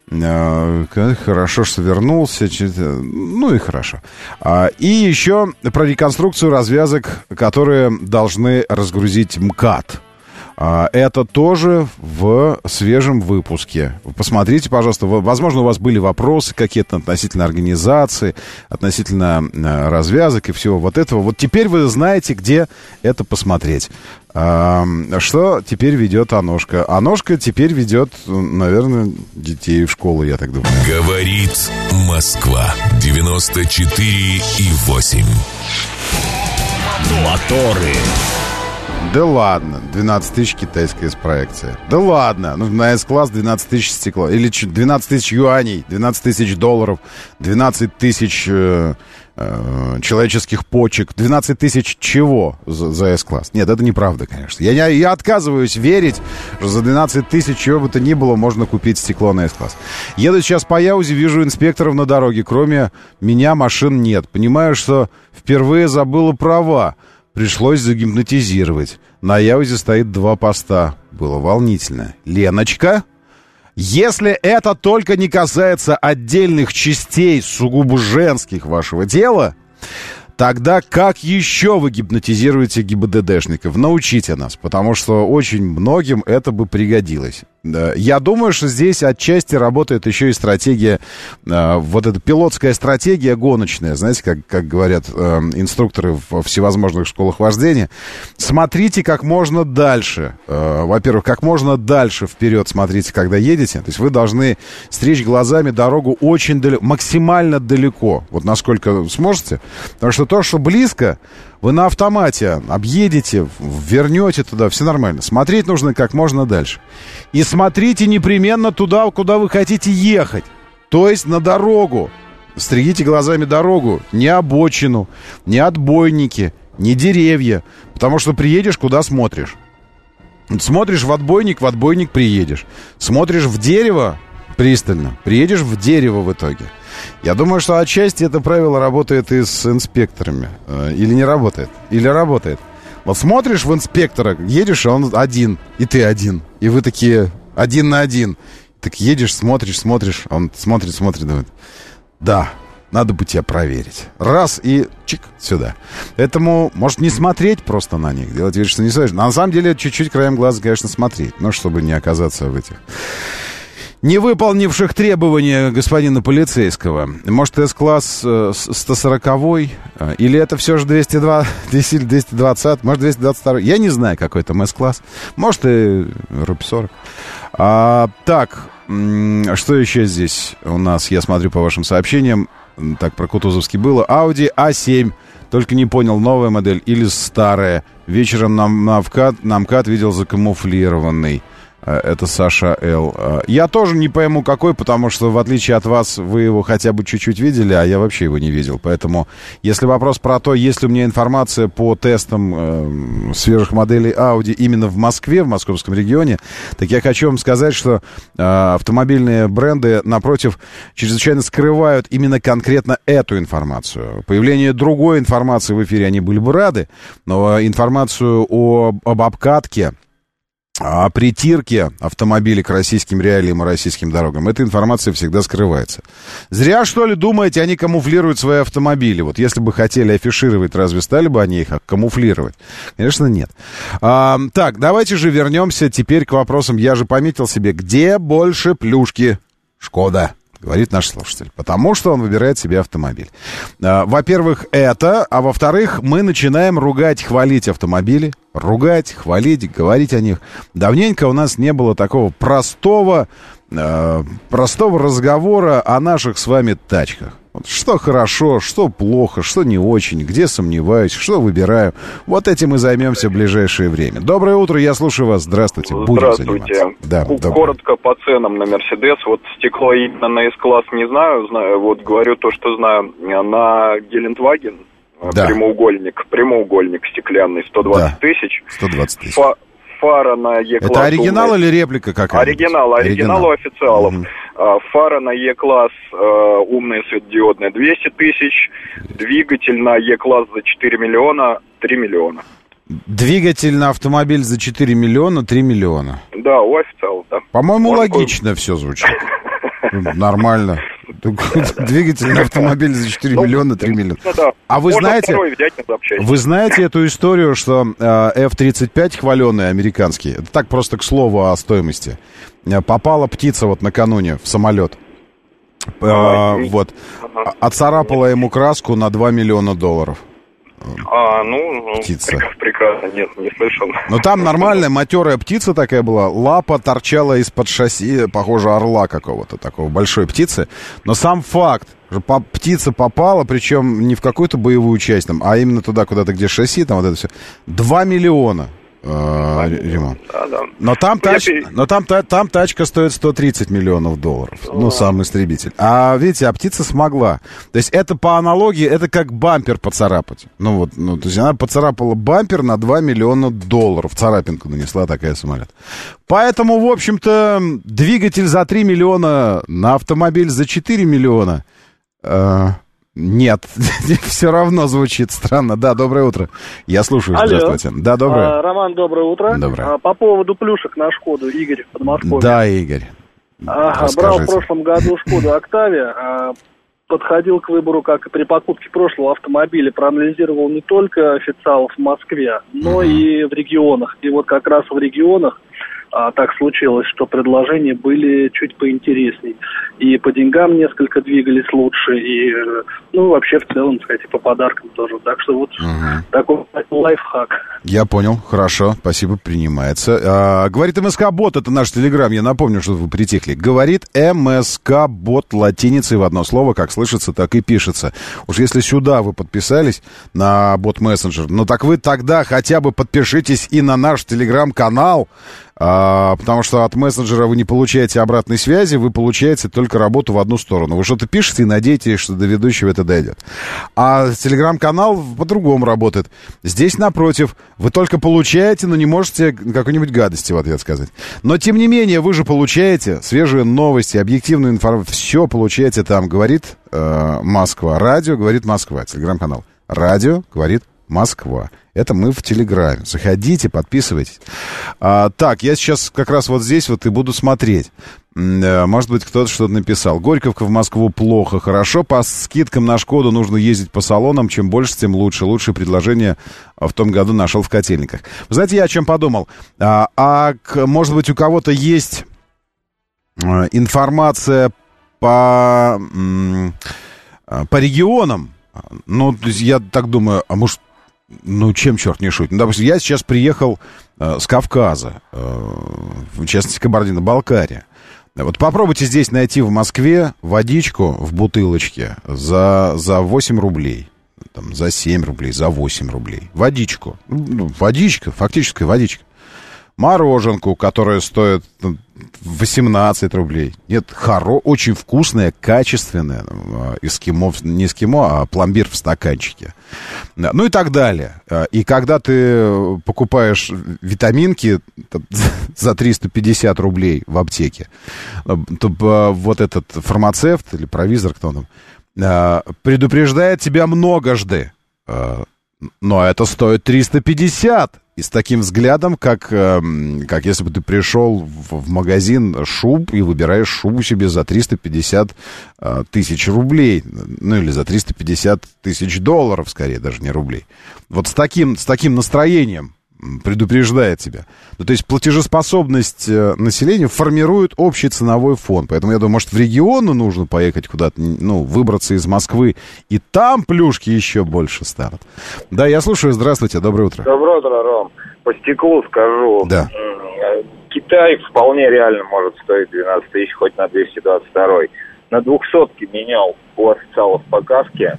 А, хорошо, что вернулся. Ну и хорошо. А, и еще про реконструкцию развязок, которые должны разгрузить МКАД. Это тоже в свежем выпуске. Посмотрите, пожалуйста. Возможно, у вас были вопросы какие-то относительно организации, относительно развязок и всего вот этого. Вот теперь вы знаете, где это посмотреть. Что теперь ведет Аношка? Аношка теперь ведет, наверное, детей в школу, я так думаю. Говорит Москва. девяносто четыре и восемь. Моторы. Да ладно, двенадцать тысяч китайская проекция. Да ладно, ну на С-класс двенадцать тысяч стекло. Или двенадцать тысяч юаней, двенадцать тысяч долларов, двенадцать тысяч э, э, человеческих почек, двенадцать тысяч чего за, за С-класс? Нет, это неправда, конечно. Я, я отказываюсь верить, что за двенадцать тысяч чего бы то ни было можно купить стекло на С-класс. Еду сейчас по Яузе, вижу инспекторов на дороге. Кроме меня машин нет. Понимаю, что впервые забыла права. Пришлось загипнотизировать. На Яузе стоит два поста. Было волнительно. Леночка, если это только не касается отдельных частей сугубо женских вашего тела, тогда как еще вы гипнотизируете ГИБДДшников? Научите нас, потому что очень многим это бы пригодилось. Я думаю, что здесь отчасти работает еще и стратегия, вот эта пилотская стратегия гоночная, знаете, как, как говорят э, инструкторы в всевозможных школах вождения. Смотрите как можно дальше. Э, во-первых, как можно дальше вперед смотрите, когда едете. То есть вы должны стричь глазами дорогу очень далеко, максимально далеко, вот насколько сможете. Потому что то, что близко, вы на автомате объедете, вернете туда, все нормально. Смотреть нужно как можно дальше. И смотрите непременно туда, куда вы хотите ехать. То есть на дорогу. Стригите глазами дорогу. Не обочину, не отбойники, не деревья. Потому что приедешь, куда смотришь. Смотришь в отбойник, в отбойник приедешь. Смотришь в дерево пристально, приедешь в дерево в итоге. Я думаю, что отчасти это правило работает и с инспекторами. Или не работает? Или работает? Вот смотришь в инспектора, едешь, а он один, и ты один. И вы такие один на один. Так едешь, смотришь, смотришь, а он смотрит, смотрит, думает, да, надо бы тебя проверить. Раз, и чик, сюда. Поэтому, может, не смотреть просто на них, делать вид, что не смотришь. На самом деле, чуть-чуть краем глаза, конечно, смотреть. Но чтобы не оказаться в этих... не выполнивших требования господина полицейского. Может, С-класс э, сто сороковой? Э, или это все же двести два, двести двадцать? Может, двести двадцать два? Я не знаю, какой там С-класс. Может, и руб сорок. А, так, м- что еще здесь у нас? Я смотрю по вашим сообщениям. Так, про Кутузовский было. Audi а семь. Только не понял, новая модель или старая. Вечером нам на МКАД, на МКАД видел закамуфлированный. Это Саша Л. Я тоже не пойму, какой, потому что, в отличие от вас, вы его хотя бы чуть-чуть видели, а я вообще его не видел. Поэтому, если вопрос про то, есть ли у меня информация по тестам э, свежих моделей Audi именно в Москве, в московском регионе, так я хочу вам сказать, что э, автомобильные бренды, напротив, чрезвычайно скрывают именно конкретно эту информацию. Появление другой информации в эфире они были бы рады, но информацию о, об обкатке, о притирке автомобилей к российским реалиям и российским дорогам, эта информация всегда скрывается. Зря, что ли, думаете, они камуфлируют свои автомобили? Вот если бы хотели афишировать, разве стали бы они их камуфлировать? Конечно, нет. А, так, давайте же вернемся теперь к вопросам. Я же пометил себе, где больше плюшки? Шкода, говорит наш слушатель. Потому что он выбирает себе автомобиль. А, во-первых, это. А во-вторых, мы начинаем ругать, хвалить автомобили. Ругать, хвалить, говорить о них. Давненько у нас не было такого простого, э, простого разговора о наших с вами тачках. Вот что хорошо, что плохо, что не очень, где сомневаюсь, что выбираю. Вот этим и займемся в ближайшее время. Доброе утро, я слушаю вас. Здравствуйте. Будем Здравствуйте. заниматься. Да, коротко по ценам на Мерседес. Вот стекло именно на С-класс не знаю, знаю, вот говорю то, что знаю. На Гелендваген, да. прямоугольник, прямоугольник стеклянный, сто двадцать тысяч. сто двадцать тысяч. Фа- фара на Е-класс. Это оригинал умная. Или реплика какая-то? Оригинал, оригинал, оригинал у официалов. Угу. Фара на Е-класс э, умная светодиодная двести тысяч, двигатель на Е-класс за четыре миллиона, три миллиона. Двигатель на автомобиль за четыре миллиона, три миллиона. Да, у официалов, да. По-моему, Он логично такой... все звучит. Нормально. Двигатель на автомобиль за четыре миллиона, три миллиона. А вы знаете, вы знаете эту историю, что эф тридцать пять хваленый американский, это так просто к слову о стоимости, попала птица вот накануне в самолет. А, вот. Отцарапала ему краску на два миллиона долларов. А, ну, птица. Прекрасно, нет, не слышал. Но там нормальная матерая птица такая была, лапа торчала из-под шасси, похоже, орла какого-то такого, большой птицы. Но сам факт, что птица попала, причем не в какую-то боевую часть, там, а именно туда, куда-то, где шасси, там вот это все, два миллиона. Э, ремонт. Да, да. Но там, тач... Я... Но там, та... там тачка стоит сто тридцать миллионов долларов. А-а-а. Ну, сам истребитель. А видите, а птица смогла. То есть это по аналогии, это как бампер поцарапать. Ну вот, ну, то есть она поцарапала бампер на два миллиона долларов. Царапинку нанесла такая самолет. Поэтому, в общем-то, двигатель за три миллиона на автомобиль за четыре миллиона. Э... Нет, все равно звучит странно. Да, доброе утро. Я слушаю, Алло. Здравствуйте. Да, доброе. А, Роман, доброе утро. Доброе. А, по поводу плюшек на Шкоду, Игорь, Подмосковье. Да, Игорь. Ага, брал в прошлом году Шкоду Октавия, а, подходил к выбору, как и при покупке прошлого автомобиля, проанализировал не только официалов в Москве, но uh-huh. и в регионах. И вот как раз в регионах а, так случилось, что предложения были чуть поинтересней. И по деньгам несколько двигались лучше, и, ну, вообще, в целом, сказать, и по подаркам тоже. Так что вот угу. такой лайфхак. Я понял, хорошо, спасибо, принимается. А, говорит МСК-бот, это наш телеграм, я напомню, что вы притихли. Говорит МСК-бот латиницей в одно слово, как слышится, так и пишется. Уж если сюда вы подписались на бот-мессенджер, ну так вы тогда хотя бы подпишитесь и на наш телеграм-канал, а, потому что от мессенджера вы не получаете обратной связи, вы получаете только работу в одну сторону. Вы что-то пишете и надеетесь, что до ведущего это дойдет. А телеграм-канал по-другому работает. Здесь, напротив, вы только получаете, но не можете какой-нибудь гадости в ответ сказать. Но, тем не менее, вы же получаете свежие новости, объективную информацию. Все получаете там, говорит э, Москва. Радио говорит Москва. Телеграм-канал. Радио говорит Москва. Это мы в Телеграме. Заходите, подписывайтесь. А, так, я сейчас как раз вот здесь вот и буду смотреть. Может быть, кто-то что-то написал. Горьковка в Москву плохо, хорошо. По скидкам на Шкоду нужно ездить по салонам. Чем больше, тем лучше. Лучшее предложение в том году нашел в Котельниках. Вы знаете, я о чем подумал? А, а может быть, у кого-то есть информация по, по регионам. Ну, я так думаю, а может, ну, чем черт не шутит? Ну, допустим, я сейчас приехал э, с Кавказа, э, в частности, Кабардино-Балкария. Вот попробуйте здесь найти в Москве водичку в бутылочке за, за восемь рублей. Там, за семь рублей, за восемь рублей. Водичку. Ну, водичка, фактическая водичка. Мороженку, которая стоит восемнадцать рублей. Нет, хоро, очень вкусная, качественная. Эскимо, не эскимо, а пломбир в стаканчике. Ну и так далее. И когда ты покупаешь витаминки там, за триста пятьдесят рублей в аптеке, то вот этот фармацевт или провизор, кто там, предупреждает тебя многожды. Но это стоит триста пятьдесят. И с таким взглядом, как, как если бы ты пришел в магазин шуб и выбираешь шубу себе за триста пятьдесят тысяч рублей. Ну, или за триста пятьдесят тысяч долларов, скорее, даже не рублей. Вот с таким, с таким настроением предупреждает тебя. Ну, то есть платежеспособность населения формирует общий ценовой фон. Поэтому, я думаю, может, в регионы нужно поехать куда-то, ну, выбраться из Москвы, и там плюшки еще больше станут. Да, я слушаю. Здравствуйте, доброе утро. Доброе утро, Ром. По стеклу скажу. Да. Китай вполне реально может стоить двенадцать тысяч, хоть на двести двадцать два. На двухсотке менял у официалов по каске.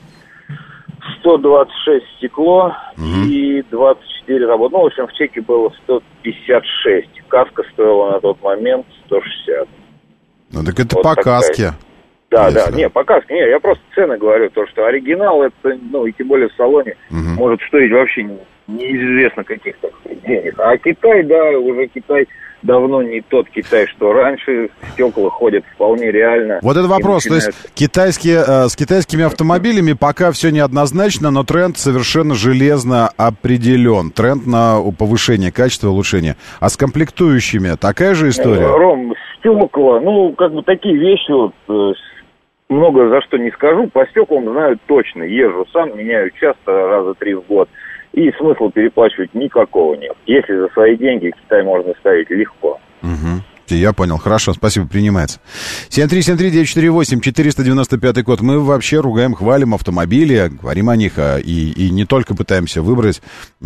сто двадцать шесть стекло угу. и двадцать четыре работы. Ну, в общем, в чеке было сто пятьдесят шесть. Каска стоила на тот момент сто шестьдесят. Ну, так это вот по такая. Каске. Да, если... да, не, по каске. Не, я просто цены говорю. То, что оригинал, это, ну, и тем более в салоне, угу. может стоить вообще не, неизвестно каких-то денег. А Китай, да, уже Китай... давно не тот Китай, что раньше. Стекла ходят вполне реально. Вот это вопрос. Начинают... То есть китайские, э, с китайскими автомобилями пока все неоднозначно, но тренд совершенно железно определен. Тренд на повышение качества, улучшение. А с комплектующими такая же история? Ром, стекла, ну, как бы такие вещи, вот, э, много за что не скажу. По стеклам знаю точно. Езжу сам, меняю часто, раза три в год. И смысла переплачивать никакого нет. Если за свои деньги Китай можно ставить легко. Угу. Я понял. Хорошо, спасибо, принимается. семь три семь три девять четыре восемь, четыреста девяносто пятый код. Мы вообще ругаем, хвалим автомобили, говорим о них, и, и не только пытаемся выбрать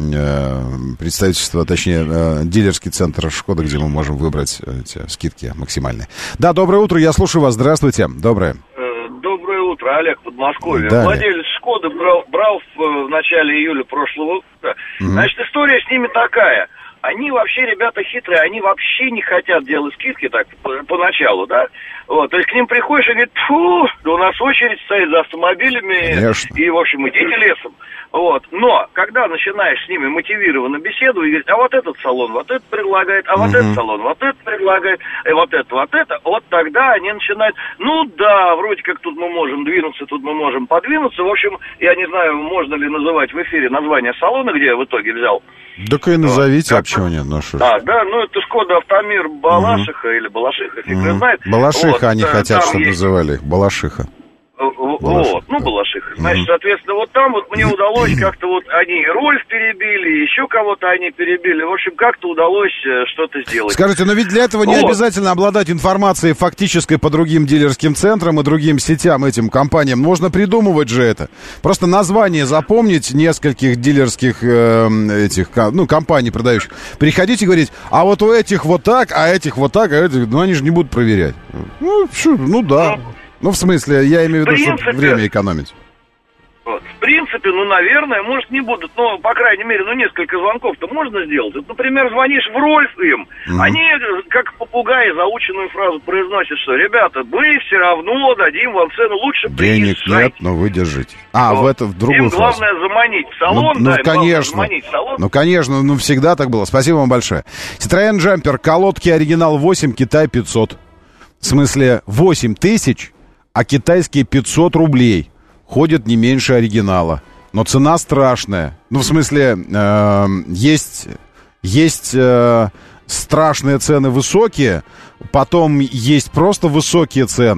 э, представительство, точнее, э, дилерский центр «Шкода», где мы можем выбрать эти скидки максимальные. Да, доброе утро, я слушаю вас. Здравствуйте. Доброе. Доброе утро, Олег, Подмосковье. Да, Владелец «Шкоды» брал, брал в, в начале июля прошлого года. Mm-hmm. Значит, история с ними такая. Они вообще, ребята хитрые, они вообще не хотят делать скидки так поначалу, да? Вот, то есть к ним приходишь и говорит, фу, да у нас очередь стоит за автомобилями. Конечно. И, в общем, идите лесом. Вот, но когда начинаешь с ними мотивированно беседу и говорить, а вот этот салон вот это предлагает, а вот mm-hmm. этот салон вот это предлагает, и вот это, вот это, вот тогда они начинают, ну да, вроде как тут мы можем двинуться, тут мы можем подвинуться. В общем, я не знаю, можно ли называть в эфире название салона, где я в итоге взял. Так и назовите, а почему нет? Ну, а, да, ну это «Шкода Автомир Балашиха угу. или Балашиха, фиг угу. знает. Балашиха вот, они да, хотят, чтобы есть... называли их. Балашиха. Вот, Балашиха. ну, Балашиха. Значит, угу. соответственно, вот там вот мне удалось как-то вот, они Рольф перебили, еще кого-то они перебили. В общем, как-то удалось что-то сделать. Скажите, но ведь для этого не вот. обязательно обладать информацией фактической по другим дилерским центрам и другим сетям, этим компаниям. Можно придумывать же это. Просто название запомнить нескольких дилерских э, этих, ну, компаний продающих. Приходите и говорить, а вот у этих вот так, а этих вот так, а этих, ну, они же не будут проверять. Ну, что, ну да. Ну, Ну, в смысле, я имею в виду, чтобы время экономить. Вот. В принципе, ну, наверное, может, не будут, но, по крайней мере, ну, несколько звонков-то можно сделать. Вот, например, звонишь в Рольф им, mm-hmm. они, как попугаи, заученную фразу произносят, что, ребята, мы все равно дадим вам цену лучше. Денег нет, но вы держите. А, вот. в это, в другую им фразу. главное заманить в салон, ну, да, ну, конечно. заманить в салон. Ну, конечно, ну, всегда так было. Спасибо вам большое. Citroёn Jumper, колодки оригинал восемь, Китай пятьсот. В смысле, восемь тысяч... а китайские пятьсот рублей ходят не меньше оригинала. Но цена страшная. Ну, в смысле, э, есть, есть э, страшные цены высокие, потом есть просто высокие цены,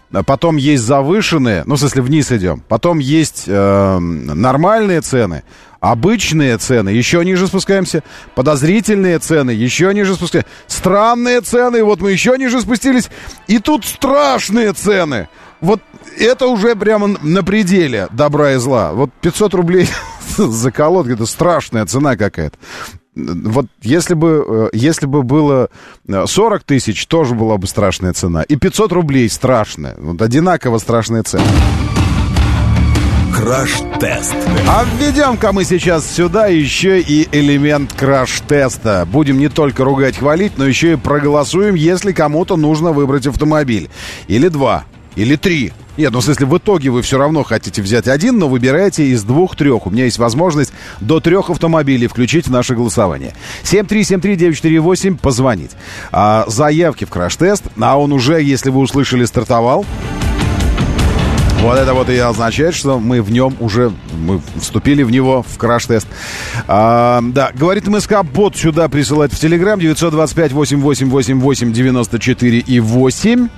потом есть завышенные, ну, в смысле, вниз идем, потом есть э, нормальные цены, обычные цены, еще ниже спускаемся, подозрительные цены, еще ниже спускаемся, странные цены, вот мы еще ниже спустились, и тут страшные цены. Вот это уже прямо на пределе добра и зла. Вот пятьсот рублей за колодку, это страшная цена какая-то. Вот если бы, если бы было сорок тысяч, тоже была бы страшная цена. И пятьсот рублей страшная. Вот одинаково страшная цена. Краш-тест. А введем-ка мы сейчас сюда еще и элемент краш-теста. Будем не только ругать, хвалить, но еще и проголосуем, если кому-то нужно выбрать автомобиль. Или два, или три. Нет, ну, в смысле, в итоге вы все равно хотите взять один, но выбирайте из двух-трех. У меня есть возможность до трех автомобилей включить в наше голосование. семь три семь три девять четыре восемь, позвонить. А, заявки в краш-тест, а он уже, если вы услышали, стартовал. Вот это вот и означает, что мы в нем уже, мы вступили в него, в краш-тест. А, да, говорит МСК-бот сюда присылать в Телеграм девятьсот двадцать пять восемь восемь восемь восемь девяносто четыре и восемь.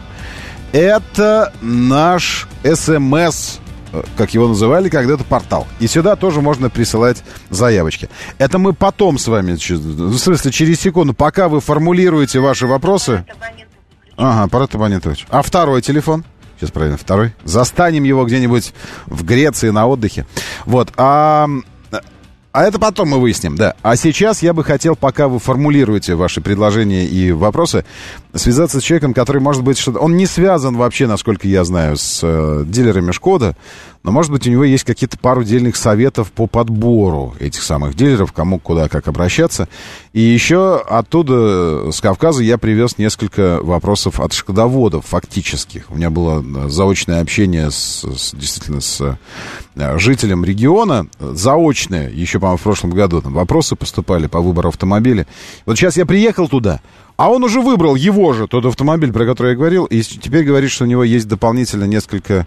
Это наш СМС, как его называли когда-то, портал. И сюда тоже можно присылать заявочки. Это мы потом с вами, в смысле, через секунду, пока вы формулируете ваши вопросы. Ага, Парад Абонентович. А второй телефон? Сейчас правильно, второй. Застанем его где-нибудь в Греции на отдыхе. Вот, а... А это потом мы выясним, да. А сейчас я бы хотел, пока вы формулируете ваши предложения и вопросы, связаться с человеком, который, может быть, что-то... Он не связан вообще, насколько я знаю, с э, дилерами «Шкода», но, может быть, у него есть какие-то пару дельных советов по подбору этих самых дилеров, кому, куда, как обращаться. И еще оттуда, с Кавказа, я привез несколько вопросов от шкодоводов фактических. У меня было заочное общение с, с, действительно с жителем региона, заочное, еще, по-моему, в прошлом году. Там вопросы поступали по выбору автомобиля. Вот сейчас я приехал туда, а он уже выбрал его же, тот автомобиль, про который я говорил, и теперь говорит, что у него есть дополнительно несколько...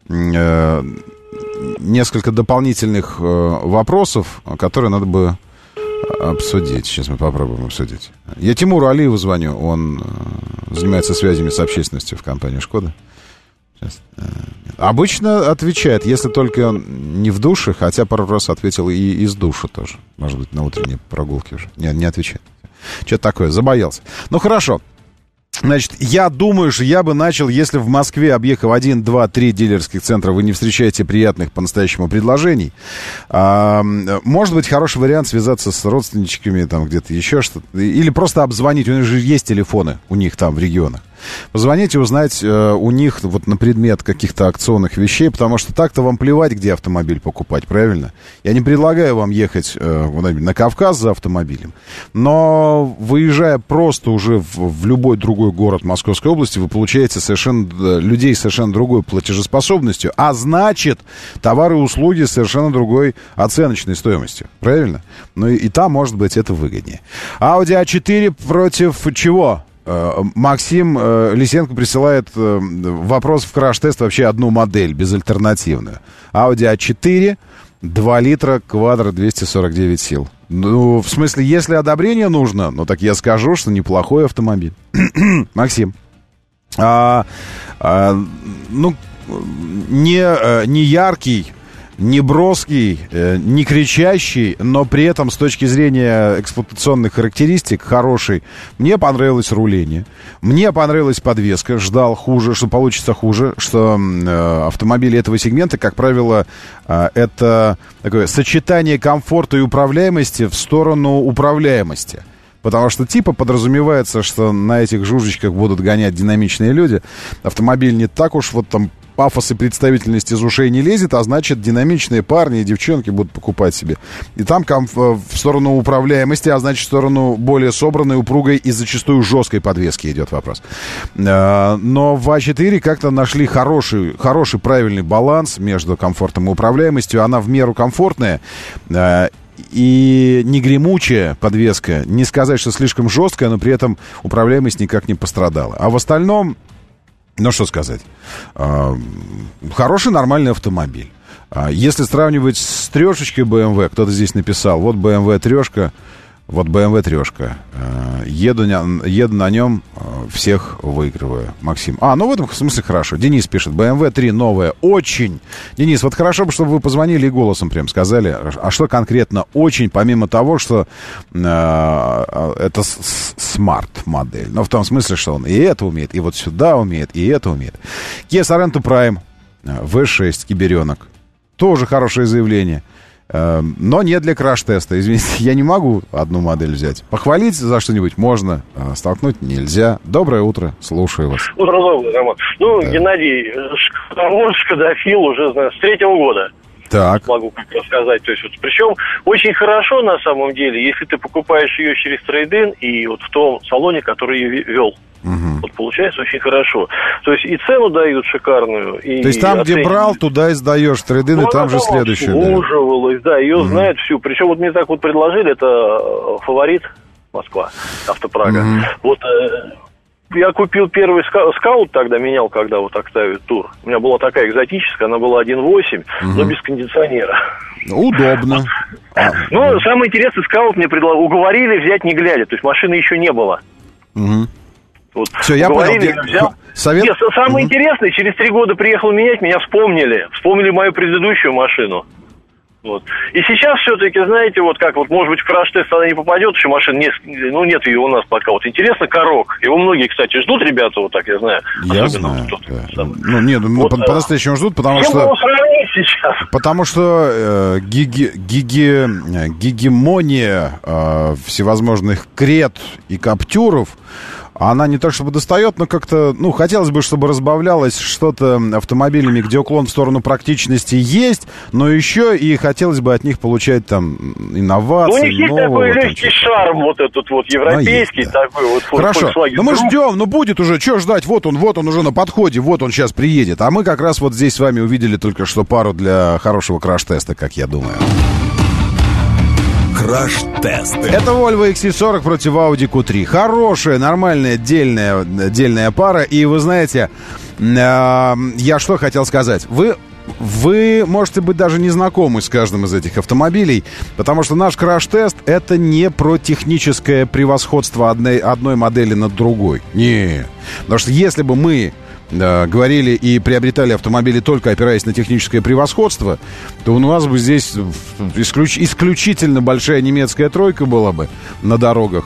Э, несколько дополнительных э, вопросов, которые надо бы обсудить. Сейчас мы попробуем обсудить. Я Тимуру Алиеву звоню. Он э, занимается связями с общественностью в компании «Шкода». Сейчас. Э, обычно отвечает, если только не в душе, хотя пару раз ответил и из душа тоже. Может быть, на утренней прогулке уже. Не, не отвечает. Что-то такое, забоялся. Ну, хорошо. Значит, я думаю, что я бы начал, если в Москве, объехав один, два, три дилерских центра, вы не встречаете приятных по-настоящему предложений. А, может быть, хороший вариант связаться с родственничками, там где-то еще что-то. Или просто обзвонить, у них же есть телефоны, у них там в регионах. Позвоните, узнать э, у них вот на предмет каких-то акционных вещей, потому что так-то вам плевать, где автомобиль покупать, правильно? Я не предлагаю вам ехать э, на Кавказ за автомобилем, но выезжая просто уже в, в любой другой город Московской области, вы получаете совершенно людей с совершенно другой платежеспособностью, а значит, товары и услуги с совершенно другой оценочной стоимостью, правильно? Ну и, и там, может быть, это выгоднее. Audi а четыре против чего? Максим э, Лисенко присылает э, вопрос в краш-тест, вообще одну модель, безальтернативную. Audi а четыре, два литра, квадро, двести сорок девять сил. Ну, в смысле, если одобрение нужно, ну, так я скажу, что неплохой автомобиль. Максим. А, а, ну, не, не яркий, не броский, не кричащий, но при этом с точки зрения эксплуатационных характеристик хороший. Мне понравилось руление, мне понравилась подвеска, ждал хуже, что получится хуже, что э, автомобили этого сегмента, как правило, э, это такое сочетание комфорта и управляемости в сторону управляемости. Потому что типа подразумевается, что на этих жужечках будут гонять динамичные люди. Автомобиль не так уж вот там пафос и представительность из ушей не лезет, а значит, динамичные парни и девчонки будут покупать себе. И там комф- в сторону управляемости, а значит, в сторону более собранной, упругой и зачастую жесткой подвески идет вопрос. Но в а четыре как-то нашли хороший, хороший, правильный баланс между комфортом и управляемостью. Она в меру комфортная и не гремучая подвеска. Не сказать, что слишком жесткая, но при этом управляемость никак не пострадала. А в остальном... Ну, что сказать. Хороший, нормальный автомобиль. Если сравнивать с трешечкой бэ эм вэ, кто-то здесь написал, вот бэ эм вэ трешка, вот бэ эм вэ трешка. Еду, еду на нем всех выигрываю. Максим. А, ну в этом смысле хорошо. Денис пишет, бэ эм вэ три новая. Очень. Денис, вот хорошо бы, чтобы вы позвонили и голосом прям сказали, а что конкретно очень, помимо того, что э, это смарт-модель. Но в том смысле, что он и это умеет, и вот сюда умеет, и это умеет. Kia Sorento Prime, вэ шесть, киберенок. Тоже хорошее заявление. Но не для краш-теста. Извините, я не могу одну модель взять. Похвалить за что-нибудь можно, а столкнуть нельзя. Доброе утро, слушаю вас. Утро доброе, Роман. Ну, да. Геннадий, Шкодовоз, Шкодофил уже, знаю, с третьего года. Так. Могу как рассказать. То есть, вот, причем очень хорошо на самом деле, если ты покупаешь ее через трейд-ин и вот в том салоне, который ее вел. Угу. Вот получается очень хорошо. То есть и цену дают шикарную. И То есть там, оценивают. Где брал, туда и сдаешь трейд-ин, ну, и там же следующую. Обслуживалась, да, да ее угу. знают всю. Причем вот мне так вот предложили, это Фаворит Москва, Автопрага. Угу. Вот э, я купил первый ска- скаут тогда, менял, когда вот Octavia Tour. У меня была такая экзотическая, она была один восемь, угу. но без кондиционера. Удобно. А, ну, самое интересное, скаут мне предложили, уговорили взять не глядя, то есть машины еще не было. Угу. Вот. Все, я понял. Взял. Совет... Нет, самое угу. интересное, через три года приехал менять, меня вспомнили. Вспомнили мою предыдущую машину. Вот. И сейчас все-таки, знаете, вот как, вот, может быть, в краш-тест она не попадет, еще машин не, ну, нет ее у нас пока. Вот интересно, Корок. Его многие, кстати, ждут, ребята, вот так, я знаю. Я знаю, да. Ну, нет, ну, вот, по- по-настоящему ждут, потому что... сейчас? Потому что э, гиги, гиги, гегемония э, всевозможных крет и каптюров, она не так, чтобы достает, но как-то, ну, хотелось бы, чтобы разбавлялось что-то автомобилями, где уклон в сторону практичности есть, но еще и хотелось бы от них получать там инновации. Ну, у них есть такой легкий шарм, вот этот вот европейский, ну, есть, да. такой вот. Хорошо, ну мы ждем, ну будет уже, что ждать, вот он, вот он уже на подходе, вот он сейчас приедет. А мы как раз вот здесь с вами увидели только что пару для хорошего краш-теста, как я думаю. Краш-тест. Это Volvo икс си сорок против Audi кью три. Хорошая, нормальная, дельная, дельная пара. И вы знаете, э, я что хотел сказать. Вы, вы можете быть даже не знакомы с каждым из этих автомобилей, потому что наш краш-тест — это не про техническое превосходство одной, одной модели над другой. Не. Потому что если бы мы... Да, говорили и приобретали автомобили только опираясь на техническое превосходство, то у нас бы здесь исключ, исключительно большая немецкая тройка была бы на дорогах.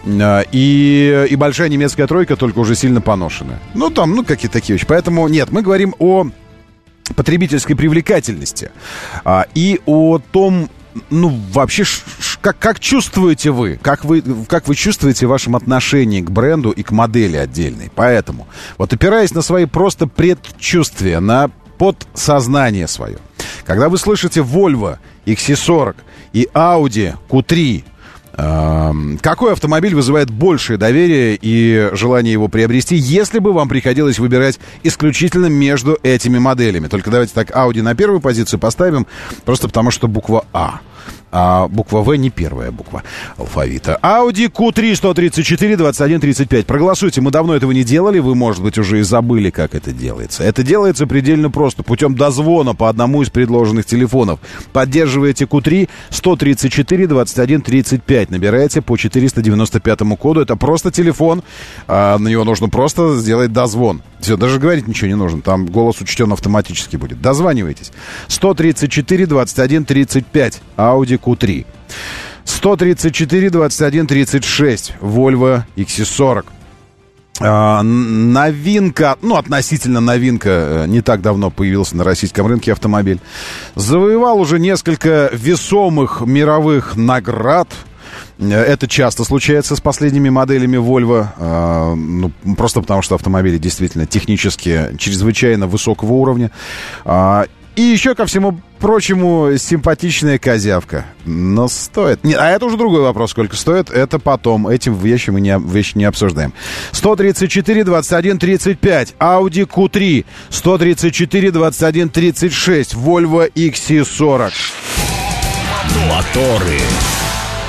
И, и большая немецкая тройка, только уже сильно поношенная. Ну, там, ну, какие-то такие вещи. Поэтому, нет, мы говорим о потребительской привлекательности а, и о том, ну, вообще, ш, ш, как, как чувствуете вы, как вы, как вы чувствуете в вашем отношении к бренду и к модели отдельной. Поэтому, вот опираясь на свои просто предчувствия, на подсознание свое, когда вы слышите Volvo икс си сорок и Audi кью три, э, какой автомобиль вызывает большее доверие и желание его приобрести, если бы вам приходилось выбирать исключительно между этими моделями? Только давайте так, Audi на первую позицию поставим, просто потому что буква А. А буква В не первая буква алфавита. Audi кью три сто тридцать четыре двадцать один тридцать пять. Проголосуйте. Мы давно этого не делали. Вы, может быть, уже и забыли, как это делается. Это делается предельно просто. Путем дозвона по одному из предложенных телефонов. Поддерживаете кью три сто тридцать четыре двадцать один тридцать пять. Набираете по четыреста девяносто пятому коду. Это просто телефон. А на него нужно просто сделать дозвон. Все, даже говорить ничего не нужно. Там голос учтен автоматически будет. Дозванивайтесь. сто тридцать четыре двадцать один тридцать пять. Audi кью три. сто тридцать четыре двадцать один тридцать шесть. Volvo икс си сорок. А, новинка, ну, относительно новинка, не так давно появился на российском рынке автомобиль. Завоевал уже несколько весомых мировых наград. Это часто случается с последними моделями Volvo, э, ну, просто потому что автомобили действительно технически чрезвычайно высокого уровня. Э, и еще, ко всему прочему, симпатичная козявка. Но стоит... Не, а это уже другой вопрос, сколько стоит. Это потом. Этим вещи мы не, вещи не обсуждаем. сто тридцать четыре двадцать один тридцать пять. Audi кью три. сто тридцать четыре двадцать один тридцать шесть. Volvo икс си сорок. Моторы.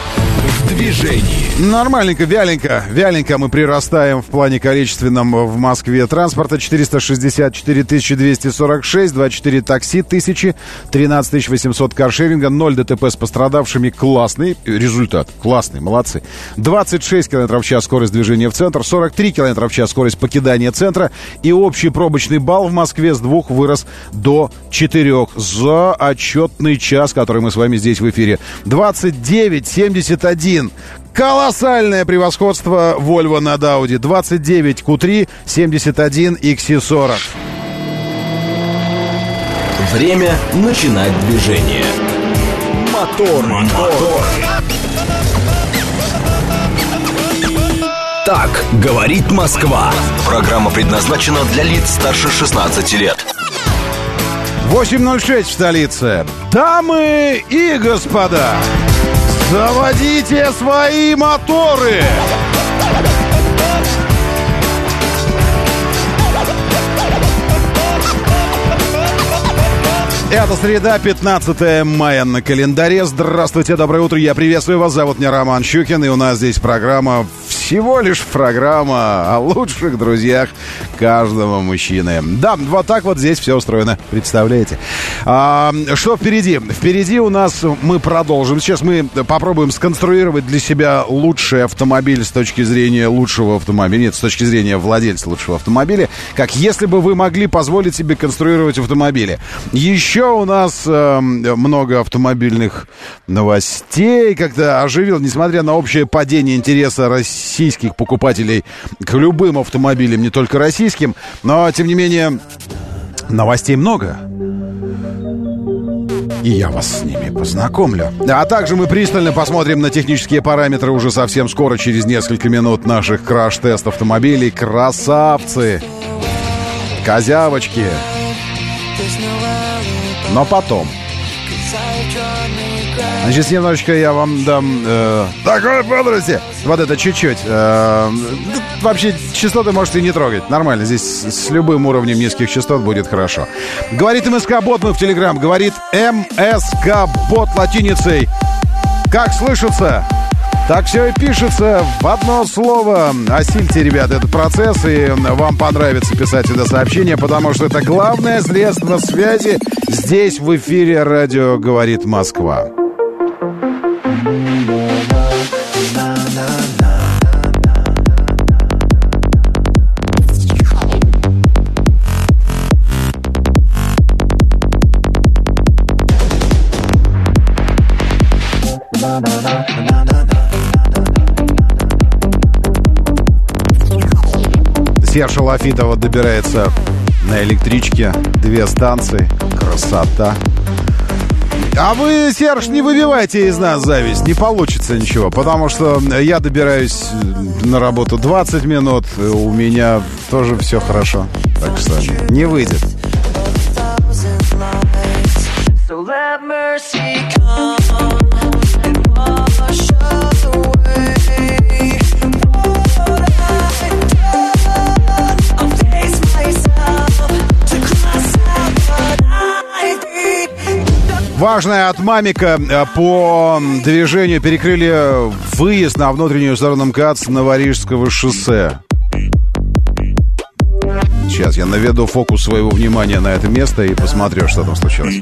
в движении. Нормальненько, вяленько, вяленько мы прирастаем в плане количественном в Москве транспорта. четыреста шестьдесят четыре тысячи двести сорок шесть, двадцать четыре такси, тысячи, тринадцать тысяч восемьсот каршеринга, ноль ДТП с пострадавшими. Классный результат, классный, молодцы. двадцать шесть километров в час скорость движения в центр, сорок три километра в час скорость покидания центра. И общий пробочный балл в Москве с двух вырос до четырех за отчетный час, который мы с вами здесь в эфире. двадцать девять семьдесят один. Колоссальное превосходство Volvo над Audi. двадцать девять кью три, семьдесят один икс си сорок. Время начинать движение. Мотор, мотор. Так говорит Москва. Программа предназначена для лиц старше шестнадцати лет. восемь ноль шесть в столице. Дамы и господа, заводите свои моторы! Это среда, пятнадцатое мая на календаре. Здравствуйте, доброе утро, я приветствую вас. Зовут меня Роман Щукин, и у нас здесь программа, всего лишь программа о лучших друзьях каждого мужчины. Да, вот так вот здесь все устроено, представляете? А, что впереди? Впереди у нас мы продолжим. Сейчас мы попробуем сконструировать для себя лучший автомобиль с точки зрения лучшего автомобиля. Нет, с точки зрения владельца лучшего автомобиля. Как если бы вы могли позволить себе конструировать автомобили. Еще у нас э, много автомобильных новостей. Как-то оживил, несмотря на общее падение интереса российских покупателей к любым автомобилям, не только российским. Но, тем не менее, новостей много. И я вас с ними познакомлю. А также мы пристально посмотрим на технические параметры уже совсем скоро, через несколько минут, наших краш-тест автомобилей. Красавцы! Козявочки! Но потом. Значит, немножечко я вам дам э, такой бодрости. Вот это чуть-чуть. Э, вообще, частоты можете не трогать. Нормально. Здесь с, с любым уровнем низких частот будет хорошо. Говорит МСК-бот, мы в Телеграм. Говорит МСК-бот латиницей. Как слышится? Так все и пишется в одно слово. Осильте, ребята, этот процесс, и вам понравится писать это сообщение, потому что это главное средство связи здесь, в эфире радио «Говорит Москва». Серж Лафитова добирается на электричке. Две станции. Красота. А вы, Серж, не выбивайте из нас зависть. Не получится ничего. Потому что я добираюсь на работу двадцать минут. У меня тоже все хорошо. Так что не выйдет. Важная от Мамика. По движению перекрыли выезд на внутреннюю сторону МКАД с Новорижского шоссе. Сейчас я наведу фокус своего внимания на это место и посмотрю, что там случилось.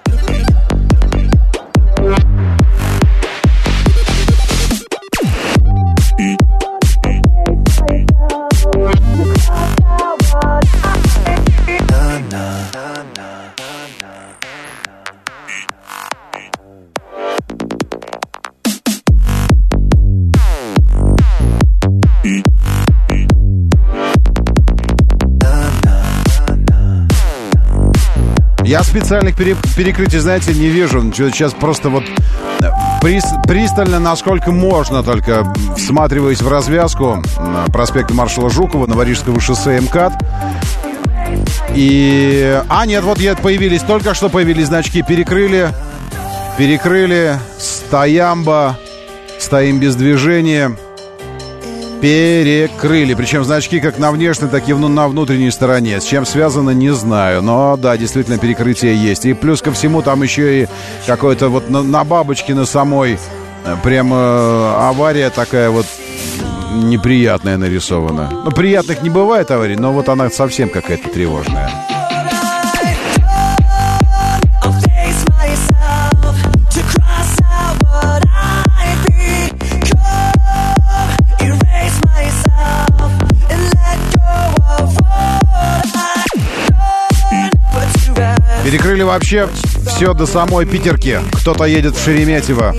Я специальных пере- перекрытий, знаете, не вижу. Сейчас просто вот прис- пристально, насколько можно, только всматриваясь в развязку проспекта маршала Жукова, Новорижского шоссе МКАД. И... А, нет, вот появились, только что появились значки. Перекрыли, перекрыли, стоямба, стоим без движения. Перекрыли. Причем значки как на внешней, так и на внутренней стороне. С чем связано, не знаю. Но да, действительно, перекрытие есть. И плюс ко всему там еще и какое-то вот на, на бабочке на самой прямо авария такая вот неприятная нарисована. Ну, приятных не бывает аварий, но вот она совсем какая-то тревожная. Перекрыли вообще все до самой Питерки. Кто-то едет в Шереметьево.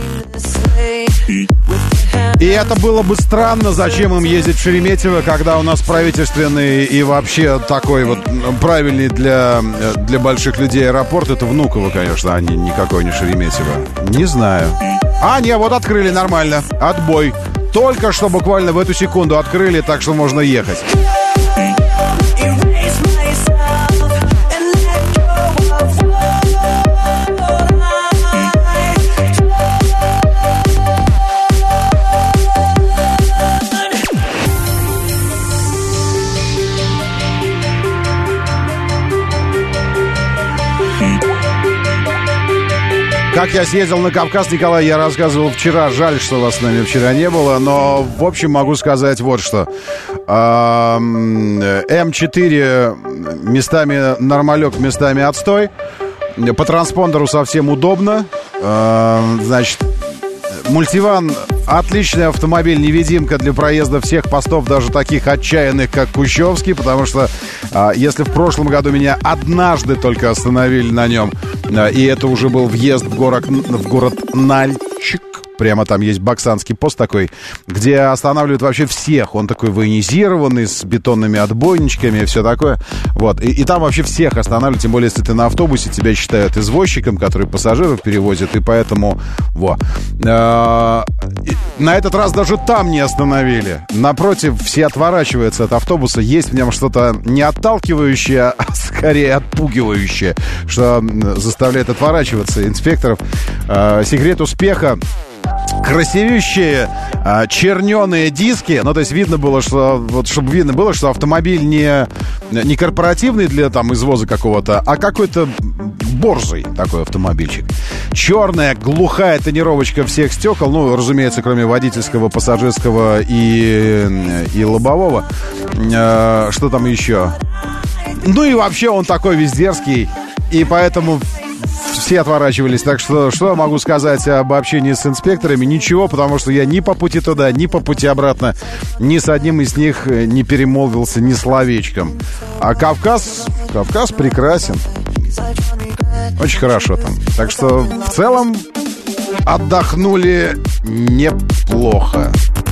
И это было бы странно, зачем им ездить в Шереметьево, когда у нас правительственный и вообще такой вот правильный для, для больших людей аэропорт. Это Внуково, конечно, а не никакой не Шереметьево. Не знаю. А, не, вот открыли нормально. Отбой. Только что буквально в эту секунду открыли, так что можно ехать. Как я съездил на Кавказ, Николай, я рассказывал вчера. Жаль, что вас с нами вчера не было. Но, в общем, могу сказать вот что. эм четыре местами нормалек, местами отстой. По транспондеру совсем удобно. Значит, мультиван — отличный автомобиль, невидимка для проезда всех постов, даже таких отчаянных, как Кущевский, потому что а, если в прошлом году меня однажды только остановили на нем, а, и это уже был въезд в город, в город Нальчик, прямо там есть баксанский пост такой, где останавливают вообще всех. Он такой военизированный, с бетонными отбойничками и все такое. Вот. И, и там вообще всех останавливают, тем более, если ты на автобусе, тебя считают извозчиком, который пассажиров перевозит, и поэтому... Во. На этот раз даже там не остановили. Напротив, все отворачиваются от автобуса. Есть в нем что-то не отталкивающее, а скорее отпугивающее, что заставляет отворачиваться инспекторов. Секрет успеха: красивющие а, черненые диски. Ну, то есть видно было, что вот, чтобы видно было, что автомобиль не, не корпоративный для там извоза какого-то, а какой-то борзый такой автомобильчик. Черная, глухая тонировочка всех стекол. Ну, разумеется, кроме водительского, пассажирского и, и лобового. А, что там еще? Ну и вообще он такой весь дерзкий. И поэтому все отворачивались. Так что, что я могу сказать об общении с инспекторами? Ничего, потому что я ни по пути туда, ни по пути обратно ни с одним из них не перемолвился ни словечком. А Кавказ, Кавказ прекрасен. Очень хорошо там. Так что в целом отдохнули неплохо.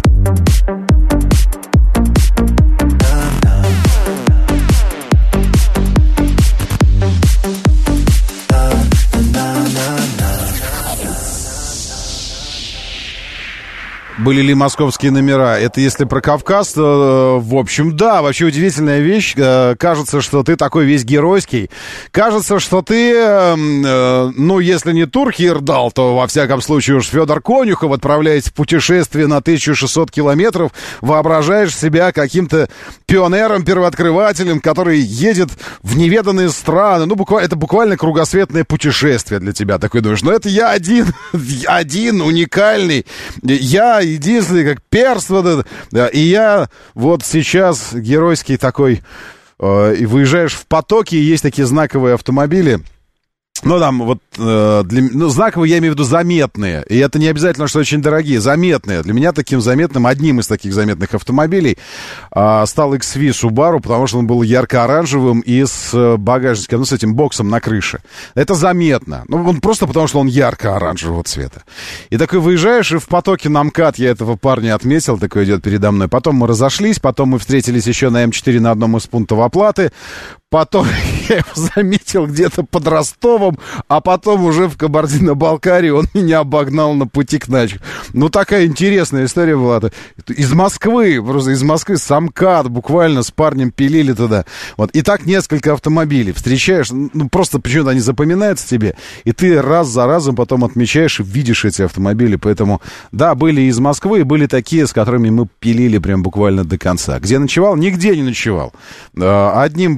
Были ли московские номера? Это если про Кавказ, то, в общем, да, вообще удивительная вещь. Кажется, что ты такой весь геройский. Кажется, что ты, ну, если не тур Хирдал, то, во всяком случае, уж Федор Конюхов, отправляясь в путешествие на тысячу шестьсот километров, воображаешь себя каким-то пионером, первооткрывателем, который едет в неведанные страны. Ну, буквально, это буквально кругосветное путешествие для тебя. Такой думаешь, ну, это я один, один, уникальный. Я единственный, как перст вот этот. Да, и я вот сейчас геройский такой, э, и выезжаешь в потоки, и есть такие знаковые автомобили. Ну, там, вот, э, для, ну, знаковые, я имею в виду заметные. И это не обязательно, что очень дорогие, заметные. Для меня таким заметным, одним из таких заметных автомобилей э, стал икс ви Subaru, потому что он был ярко-оранжевым и с багажником, ну, с этим боксом на крыше. Это заметно. Ну, он просто потому, что он ярко-оранжевого цвета. И такой выезжаешь, и в потоке на МКАД я этого парня отметил, такой идет передо мной. Потом мы разошлись, потом мы встретились еще на эм четыре на одном из пунктов оплаты. Потом я его заметил где-то под Ростовом, а потом уже в Кабардино-Балкарии он меня обогнал на пути к Начу. Ну, такая интересная история была. Из Москвы, просто из Москвы, с МКАД буквально с парнем пилили туда. Вот. И так несколько автомобилей встречаешь, ну, просто почему-то они запоминаются тебе, и ты раз за разом потом отмечаешь и видишь эти автомобили. Поэтому, да, были из Москвы, были такие, с которыми мы пилили прям буквально до конца. Где ночевал? Нигде не ночевал. Одним про...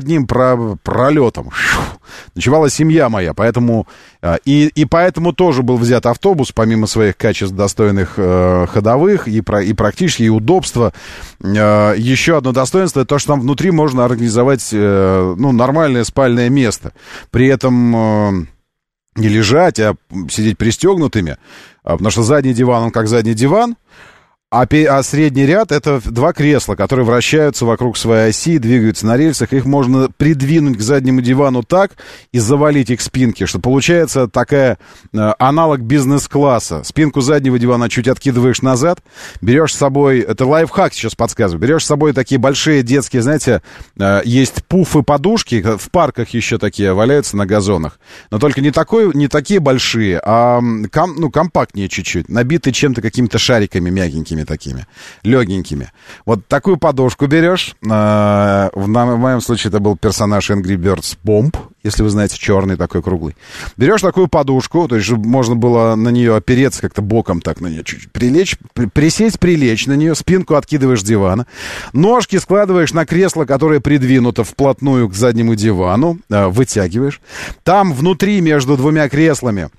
одним про- пролетом ночевала семья моя, поэтому и, и поэтому тоже был взят автобус, помимо своих качеств достойных э, ходовых и, про, и практически, и удобства. Э, еще одно достоинство — это то, что там внутри можно организовать э, ну, нормальное спальное место. При этом э, не лежать, а сидеть пристегнутыми, потому что задний диван, он как задний диван. А, а средний ряд — это два кресла, которые вращаются вокруг своей оси, двигаются на рельсах. Их можно придвинуть к заднему дивану так и завалить их к спинке, что получается такая э, аналог бизнес-класса. Спинку заднего дивана чуть откидываешь назад, берешь с собой, это лайфхак сейчас подсказываю, берешь с собой такие большие детские, знаете, э, есть пуфы-подушки, в парках еще такие валяются на газонах, но только не, такой, не такие большие, а ком, ну, компактнее чуть-чуть, набиты чем-то, какими-то шариками мягенькими такими, легенькими. Вот такую подушку берешь. Э, в, в моем случае это был персонаж Angry Birds Bomb, если вы знаете, черный такой круглый. Берешь такую подушку, то есть, чтобы можно было на нее опереться как-то боком, так на нее чуть-чуть прилечь, при, присесть, прилечь на нее, спинку откидываешь с дивана, ножки складываешь на кресло, которое придвинуто вплотную к заднему дивану, э, вытягиваешь. Там внутри между двумя креслами,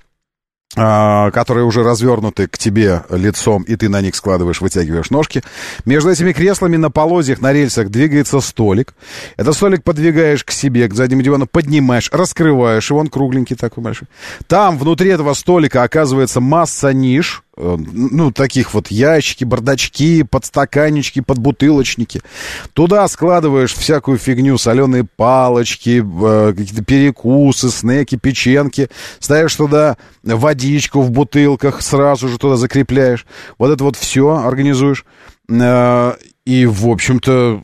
которые уже развернуты к тебе лицом, и ты на них складываешь, вытягиваешь ножки. Между этими креслами на полозьях, на рельсах двигается столик. Этот столик подвигаешь к себе, к заднему дивану, поднимаешь, раскрываешь его, он кругленький такой большой. Там внутри этого столика оказывается масса ниш, ну, таких вот ящики, бардачки, подстаканнички, подбутылочники. Туда складываешь всякую фигню, соленые палочки, э, какие-то перекусы, снеки, печеньки. Ставишь туда водичку в бутылках, сразу же туда закрепляешь. Вот это вот все организуешь. Э, и, в общем-то,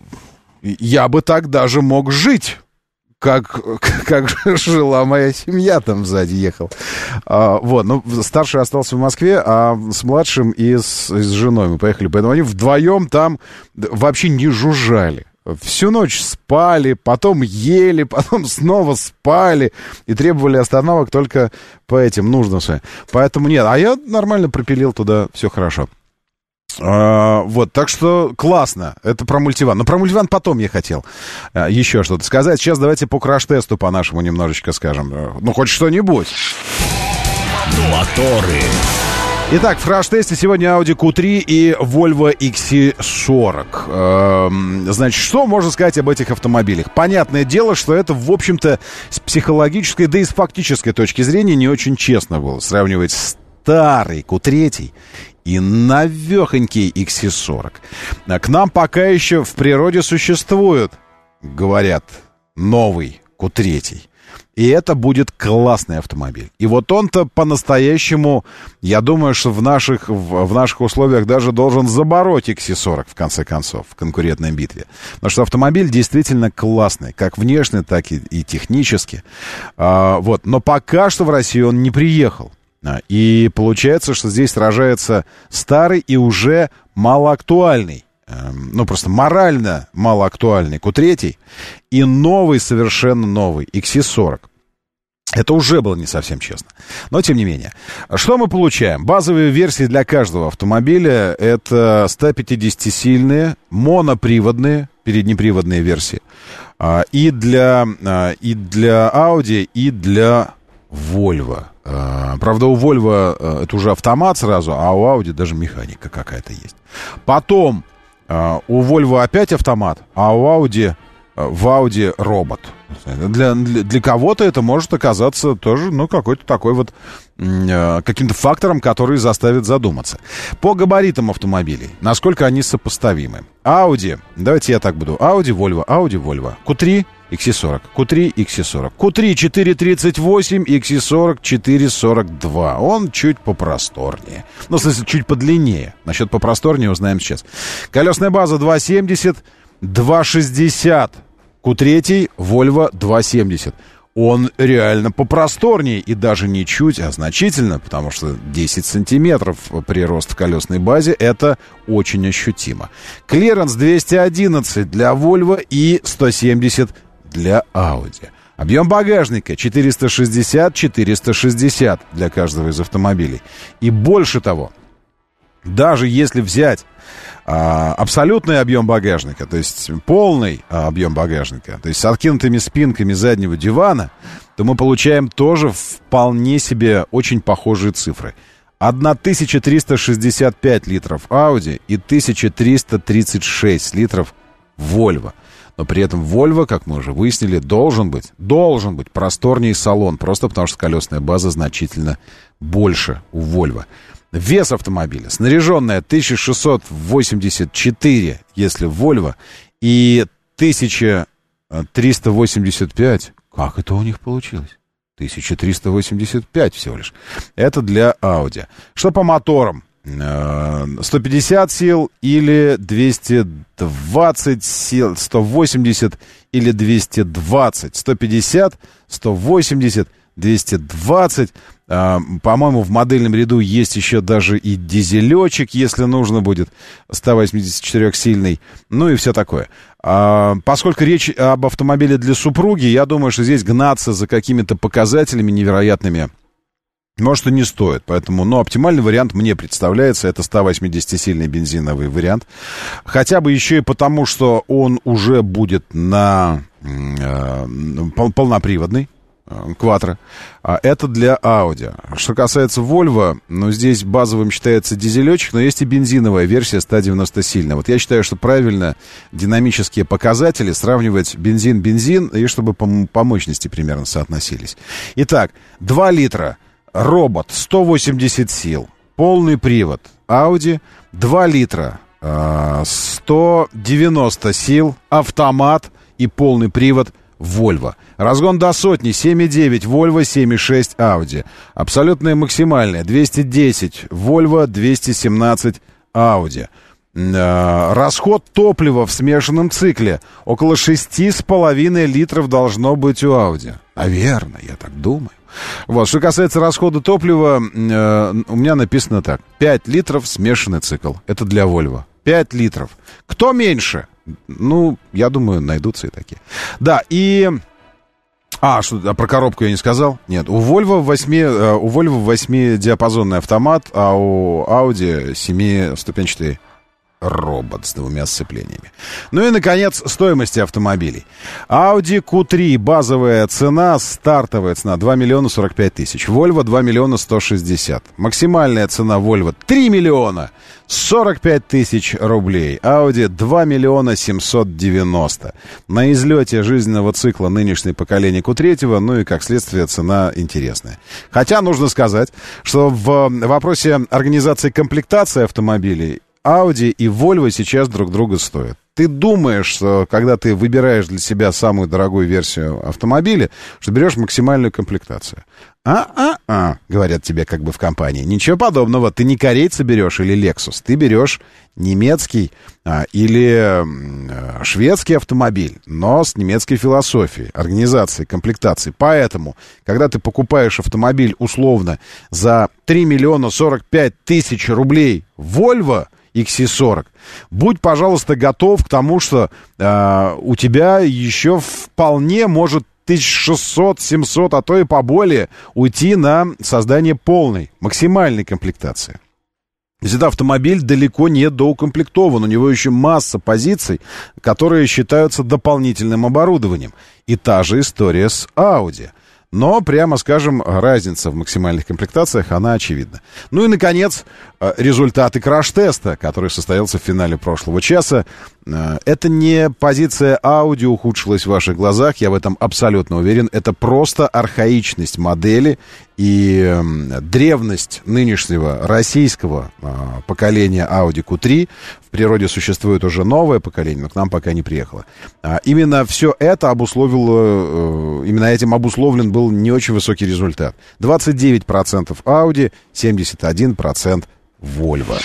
я бы так даже мог жить. Как, как жила моя семья, там сзади ехал. А, вот, ну, старший остался в Москве, а с младшим и с, и с женой мы поехали. Поэтому они вдвоем там вообще не жужжали. Всю ночь спали, потом ели, потом снова спали и требовали остановок только по этим нужным своим. Поэтому нет, а я нормально пропилил туда, все хорошо. Uh, вот, так что классно. Это про мультиван. Но про мультиван потом я хотел uh, еще что-то сказать. Сейчас давайте по краш-тесту по нашему немножечко скажем. Uh, ну, хоть что-нибудь. Моторы. Итак, в краш-тесте сегодня Audi кью три и Volvo икс си сорок. Uh, значит, что можно сказать об этих автомобилях? Понятное дело, что это, в общем-то, с психологической, да и с фактической точки зрения не очень честно было сравнивать старый кью три и навехонький икс си сорок. К нам пока еще в природе существует, говорят, новый кью три. И это будет классный автомобиль. И вот он-то по-настоящему, я думаю, что в наших, в, в наших условиях даже должен забороть икс си сорок, в конце концов, в конкурентной битве. Потому что автомобиль действительно классный, как внешне, так и, и технически. А, вот. Но пока что в Россию он не приехал. И получается, что здесь сражается старый и уже малоактуальный, ну, просто морально малоактуальный кью три и новый, совершенно новый икс си сорок. Это уже было не совсем честно. Но, тем не менее. Что мы получаем? Базовые версии для каждого автомобиля — это сто пятидесятисильные, моноприводные, переднеприводные версии. И для, и для Audi, и для Volvo. Правда, у Volvo это уже автомат сразу, а у Audi даже механика какая-то есть. Потом у Volvo опять автомат, а у Audi, в Audi робот. Для, для, для кого-то это может оказаться тоже, ну, какой-то такой вот э, каким-то фактором, который заставит задуматься. По габаритам автомобилей, насколько они сопоставимы. Audi, давайте я так буду. Audi, Volvo, Audi, Volvo. кью три, икс си сорок. кью три, икс си сорок. кью три четыре тридцать восемь, икс си сорок четыре сорок два. Он чуть попросторнее. Ну, в смысле, чуть подлиннее. Насчет попросторнее узнаем сейчас. Колесная база два семьдесят, два шестьдесят. кью три, Volvo два семьдесят. Он реально попросторнее, и даже не чуть, а значительно, потому что десять сантиметров прирост в колесной базе — это очень ощутимо. Клиренс двести одиннадцать для Volvo и сто семьдесят для Audi. Объем багажника четыреста шестьдесят, четыреста шестьдесят для каждого из автомобилей. И больше того, даже если взять а, абсолютный объем багажника, то есть полный а, объем багажника, то есть с откинутыми спинками заднего дивана, то мы получаем тоже вполне себе очень похожие цифры. тысяча триста шестьдесят пять литров Audi и тысяча триста тридцать шесть литров Volvo. Но при этом Volvo, как мы уже выяснили, должен быть, должен быть просторнее салон, просто потому что колесная база значительно больше у Volvo. Вес автомобиля, снаряженная тысяча шестьсот восемьдесят четыре, если Volvo, и тысяча триста восемьдесят пять. Как это у них получилось? тысяча триста восемьдесят пять всего лишь. Это для Audi. Что по моторам? сто пятьдесят сил или двести двадцать сил, сто восемьдесят или двести двадцать, сто пятьдесят, сто восемьдесят, двести двадцать. По-моему, в модельном ряду есть еще даже и дизелечек, если нужно будет, сто восемьдесят четырёхсильный, ну и все такое. Поскольку речь об автомобиле для супруги, я думаю, что здесь гнаться за какими-то показателями невероятными может, и не стоит, поэтому, но оптимальный вариант мне представляется, это сто восьмидесятисильный бензиновый вариант, хотя бы еще и потому, что он уже будет на э, пол, полноприводный, э, кватро, а это для Audi. Что касается Volvo, ну, здесь базовым считается дизелечек, но есть и бензиновая версия сто девяностосильная. Вот я считаю, что правильно динамические показатели сравнивать бензин-бензин, и чтобы по, по мощности примерно соотносились. Итак, два литра. Робот, сто восемьдесят сил, полный привод, Audi, два литра, сто девяносто сил, автомат и полный привод, Volvo. Разгон до сотни, семь и девять, Volvo, семь и шесть, Audi. Абсолютная максимальная, двести десять, Volvo, двести семнадцать, Audi. Расход топлива в смешанном цикле около шести с половиной литров должно быть у Audi. Наверное, я так думаю. Вот, что касается расхода топлива, э, у меня написано так. пять литров смешанный цикл. Это для Volvo. пять литров. Кто меньше? Ну, я думаю, найдутся и такие. Да, и... А, что, а про коробку я не сказал? Нет, у Volvo восьми, э, у Volvo восьмидиапазонный автомат, а у Audi семиступенчатый робот с двумя сцеплениями. Ну и, наконец, стоимости автомобилей. Audi кью три, базовая цена, стартовая цена два миллиона сорок пять тысяч. Volvo два миллиона сто шестьдесят. Максимальная цена Volvo три миллиона сорок пять тысяч рублей. Audi два миллиона семьсот девяносто. На излете жизненного цикла нынешнее поколение кью три, ну и, как следствие, цена интересная. Хотя нужно сказать, что в вопросе организации комплектации автомобилей Audi и Volvo сейчас друг друга стоят. Ты думаешь, что когда ты выбираешь для себя самую дорогую версию автомобиля, что берешь максимальную комплектацию. А-а-а, говорят тебе как бы в компании. Ничего подобного. Ты не корейца берешь или Lexus. Ты берешь немецкий а, или а, шведский автомобиль, но с немецкой философией, организацией, комплектацией. Поэтому, когда ты покупаешь автомобиль условно за три миллиона сорок пять тысяч рублей Volvo икс си сорок, будь, пожалуйста, готов к тому, что э, у тебя еще вполне может тысяча шестьсот - семьсот, а то и поболее уйти на создание полной, максимальной комплектации. То есть это автомобиль далеко не доукомплектован, у него еще масса позиций, которые считаются дополнительным оборудованием. И та же история с Audi. Но, прямо скажем, разница в максимальных комплектациях, она очевидна. Ну и, наконец, результаты краш-теста, который состоялся в финале прошлого часа. Это не позиция Audi ухудшилась в ваших глазах, я в этом абсолютно уверен. Это просто архаичность модели и древность нынешнего российского поколения Audi кью три. В природе существует уже новое поколение, но к нам пока не приехало. Именно все это обусловило, именно этим обусловлен был не очень высокий результат. двадцать девять процентов Audi, семьдесят один процент Volvo.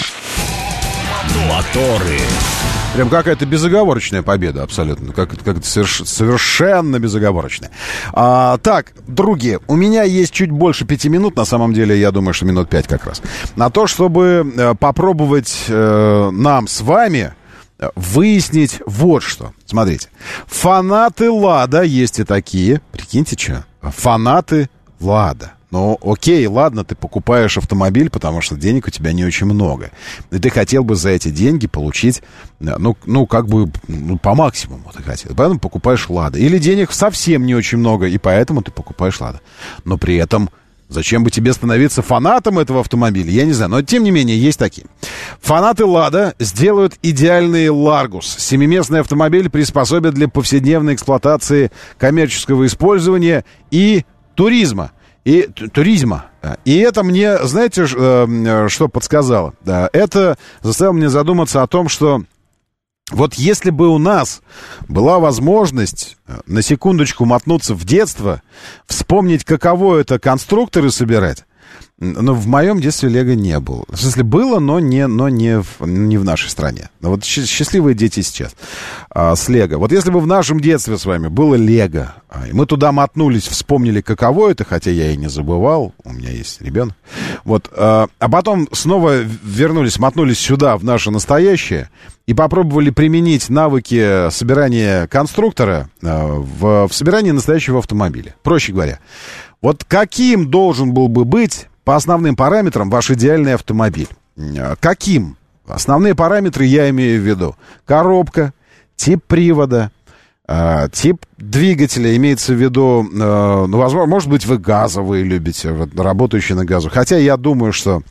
Моторы. Прям какая-то безоговорочная победа, абсолютно. Как, как соверш, совершенно безоговорочная. А, так, другие. У меня есть чуть больше пяти минут, на самом деле, я думаю, что минут пять как раз. На то, чтобы э, попробовать э, нам с вами выяснить вот что. Смотрите. Фанаты Лада, есть и такие. Прикиньте, что? Фанаты Лада. Ну, окей, ладно, ты покупаешь автомобиль, потому что денег у тебя не очень много. И ты хотел бы за эти деньги получить, ну, ну как бы, ну, по максимуму ты хотел. Поэтому покупаешь «Лада». Или денег совсем не очень много, и поэтому ты покупаешь «Лада». Но при этом зачем бы тебе становиться фанатом этого автомобиля? Я не знаю, но тем не менее есть такие. Фанаты «Лада» сделают идеальный «Ларгус». Семиместный автомобиль приспособят для повседневной эксплуатации, коммерческого использования и туризма. И туризма. И это мне, знаете, что подсказало? Это заставило меня задуматься о том, что вот если бы у нас была возможность на секундочку мотнуться в детство, вспомнить, каково это конструкторы собирать, но в моем детстве Лего не было. В смысле, было, но не, но не, в, не в нашей стране. Но вот счастливые дети сейчас а, с Лего. Вот если бы в нашем детстве с вами было Лего, а, и мы туда мотнулись, вспомнили, каково это, хотя я и не забывал, у меня есть ребенок. Вот, а, а потом снова вернулись, мотнулись сюда, в наше настоящее, и попробовали применить навыки собирания конструктора а, в, в собирании настоящего автомобиля. Проще говоря. Вот каким должен был бы быть, по основным параметрам, ваш идеальный автомобиль? Каким? Основные параметры я имею в виду. Коробка, тип привода, э, тип двигателя, имеется в виду, э, ну, возможно, может быть, вы газовые любите, вот, работающие на газу. Хотя я думаю, что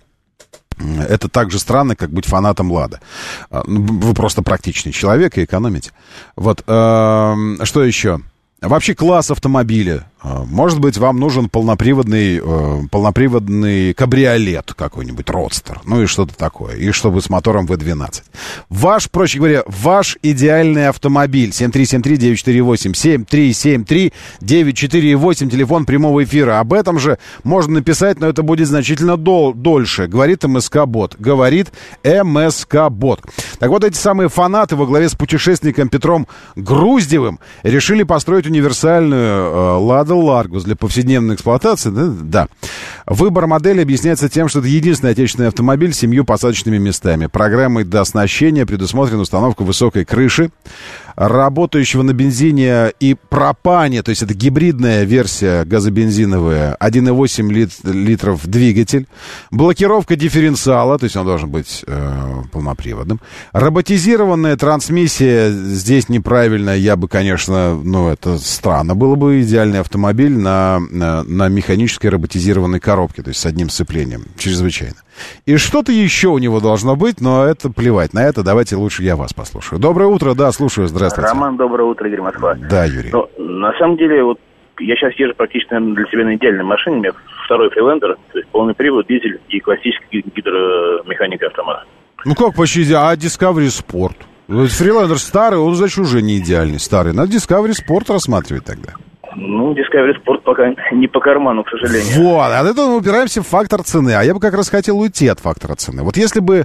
это так же странно, как быть фанатом «Лада». Вы просто практичный человек и экономите. Вот, э, что еще? Вообще класс автомобиля. Может быть, вам нужен полноприводный, полноприводный кабриолет какой-нибудь, родстер, ну и что-то такое, и чтобы с мотором вэ двенадцать. Ваш, проще говоря, ваш идеальный автомобиль. семь три семь три девять четыре восемь, семь три семь три девять четыре восемь, телефон прямого эфира. Об этом же можно написать, но это будет значительно дол- дольше. Говорит МСК-бот. Говорит МСК-бот. Так вот, эти самые фанаты во главе с путешественником Петром Груздевым решили построить универсальную «Лада Ларгус» для повседневной эксплуатации. Да, да. Выбор модели объясняется тем, что это единственный отечественный автомобиль с семью посадочными местами. Программой дооснащения предусмотрена установка высокой крыши, работающего на бензине и пропане, то есть это гибридная версия газобензиновая, один и восемь лит, литров двигатель, блокировка дифференциала, то есть он должен быть э, полноприводным, роботизированная трансмиссия, здесь неправильно, я бы, конечно, ну это странно, было бы идеальный автомобиль на, на, на механической роботизированной коробке, то есть с одним сцеплением, чрезвычайно. И что-то еще у него должно быть, но это плевать на это, давайте лучше я вас послушаю. Доброе утро, да, слушаю, здравствуйте. Роман, доброе утро, Игорь, Москва. Да, Юрий. Ну, на самом деле, вот я сейчас езжу практически, наверное, для себя на идеальной машине, у меня второй фрилендер, то есть полный привод, дизель и классический гидромеханика автомата. Ну как почти, а Discovery Sport? Фрилендер старый, он, значит, уже не идеальный, старый. Надо Discovery Sport рассматривать тогда. Ну, Discovery Sport пока не по карману, к сожалению. Вот, от этого мы упираемся в фактор цены. А я бы как раз хотел уйти от фактора цены. Вот если бы,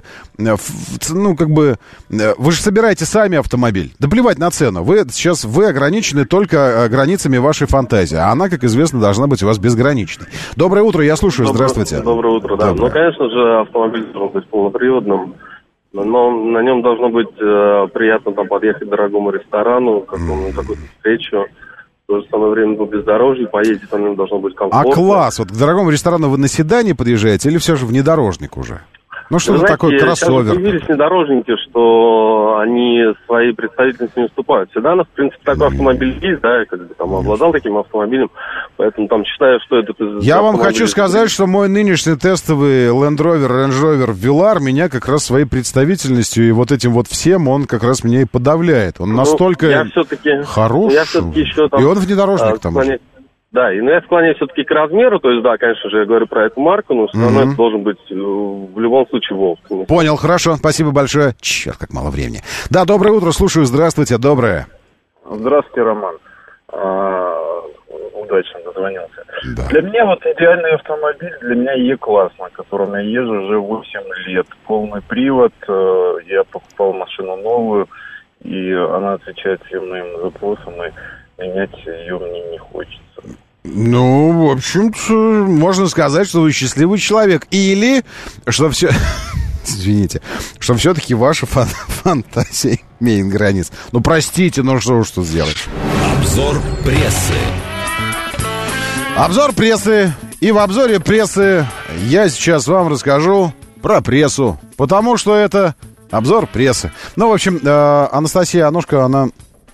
ну, как бы, вы же собираете сами автомобиль. Да плевать на цену. Вы сейчас, вы ограничены только границами вашей фантазии. А она, как известно, должна быть у вас безграничной. Доброе утро, я слушаю, Доброе, здравствуйте. Доброе утро, да. Доброе. Ну, конечно же, автомобиль должен быть полноприводным. Но на нем должно быть э, приятно там подъехать к дорогому ресторану, к какому-то какую-то встречу. В то же самое время по бездорожью поездить на нем должно быть комфортно. А класс, вот к дорогому ресторану вы на седане подъезжаете или все же внедорожник уже? Ну, что-то знаете, такое, кроссовер. Появились внедорожники, что они своей представительностью не уступают. Седана, в принципе, такой автомобиль есть, да, я как бы там обладал таким автомобилем, поэтому там считаю, что это... Я вам хочу сказать, что мой нынешний тестовый Land Rover, Range Rover Velar меня как раз своей представительностью и вот этим вот всем, он как раз меня и подавляет. Он ну, настолько я все-таки, хорош, я все-таки еще там, и он внедорожник а, к тому же. Да, и ну, я склоняюсь все-таки к размеру, то есть, да, конечно же, я говорю про эту марку, но все равно mm-hmm. это должен быть в любом случае Волк. Понял, хорошо, спасибо большое. Черт, как мало времени. Да, доброе утро, слушаю, здравствуйте, доброе. Здравствуйте, Роман. А, удачно дозвонился. Да. Для меня вот идеальный автомобиль, для меня E-класс, на котором я езжу уже восемь лет. Полный привод, я покупал машину новую, и она отвечает всем моим запросам, и менять ее мне не хочется. Ну, в общем-то, можно сказать, что вы счастливый человек. Или, что все... Извините, что все-таки ваша фан- фантазия имеет границ. Ну, простите, ну что уж тут сделать. Обзор прессы. Обзор прессы. И в обзоре прессы я сейчас вам расскажу про прессу, потому что это обзор прессы. Ну, в общем, э, Анастасия Анушка, она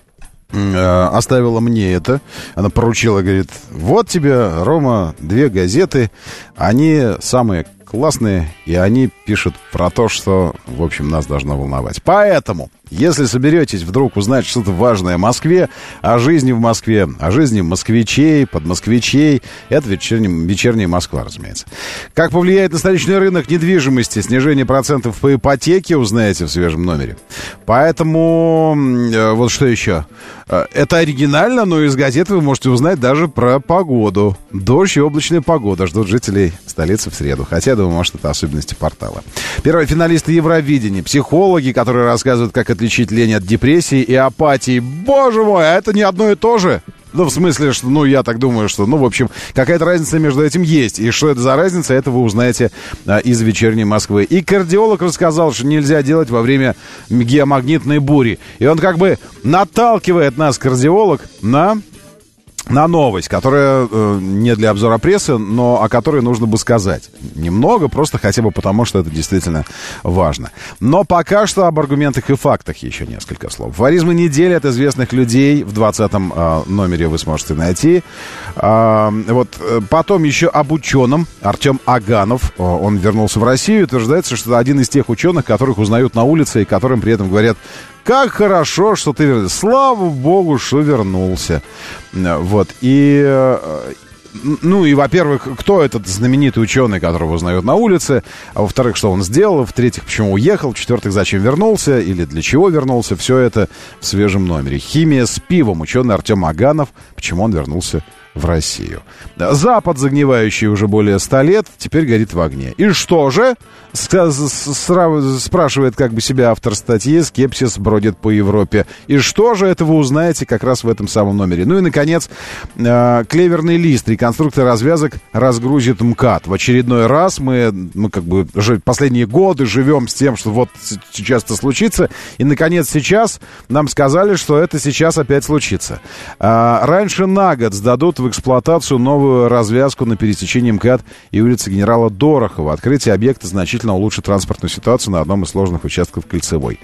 э, оставила мне это. Она поручила, говорит, вот тебе, Рома, две газеты. Они самые классные, и они пишут про то, что, в общем, нас должно волновать. Поэтому, если соберетесь вдруг узнать что-то важное о Москве, о жизни в Москве, о жизни москвичей, подмосквичей, это вечерний, вечерняя Москва, разумеется. Как повлияет на столичный рынок недвижимости снижение процентов по ипотеке, узнаете в свежем номере. Поэтому, э, вот что еще. Это оригинально, но из газеты вы можете узнать даже про погоду. Дождь и облачная погода ждут жителей столицы в среду. Хотя, я думаю, может, это особенности портала. Первые финалисты Евровидения. Психологи, которые рассказывают, как отличить лень от депрессии и апатии. Боже мой, а это не одно и то же? Ну, в смысле, что, ну, я так думаю, что, ну, в общем, какая-то разница между этим есть. И что это за разница, это вы узнаете а, из «Вечерней Москвы». И кардиолог рассказал, что нельзя делать во время геомагнитной бури. И он как бы наталкивает нас, кардиолог, на... на новость, которая э, не для обзора прессы, но о которой нужно бы сказать. Немного, просто хотя бы потому, что это действительно важно. Но пока что об аргументах и фактах еще несколько слов. Афоризмы недели от известных людей в двадцатом э, номере вы сможете найти. Э, вот, э, потом еще об ученом. Артем Аганов, э, он вернулся в Россию, и утверждается, что это один из тех ученых, которых узнают на улице, и которым при этом говорят: как хорошо, что ты вернулся. Слава богу, что вернулся. Вот. И, ну, и, во-первых, кто этот знаменитый ученый, которого узнают на улице? А во-вторых, что он сделал? В-третьих, почему уехал? В-четвертых, зачем вернулся? Или для чего вернулся? Все это в свежем номере. Химия с пивом. Ученый Артем Аганов. Почему он вернулся в Россию? Запад, загнивающий уже более ста лет, теперь горит в огне. И что же? Спрашивает как бы себя автор статьи. Скепсис бродит по Европе. И что же, это вы узнаете как раз в этом самом номере. Ну и, наконец, клеверный лист. Реконструкция развязок разгрузит МКАД. В очередной раз мы, мы как бы последние годы живем с тем, что вот сейчас это случится. И, наконец, сейчас нам сказали, что это сейчас опять случится. Раньше на год сдадут в эксплуатацию новую развязку на пересечении МКАД и улицы генерала Дорохова. Открытие объекта значительно улучшит транспортную ситуацию на одном из сложных участков Кольцевой.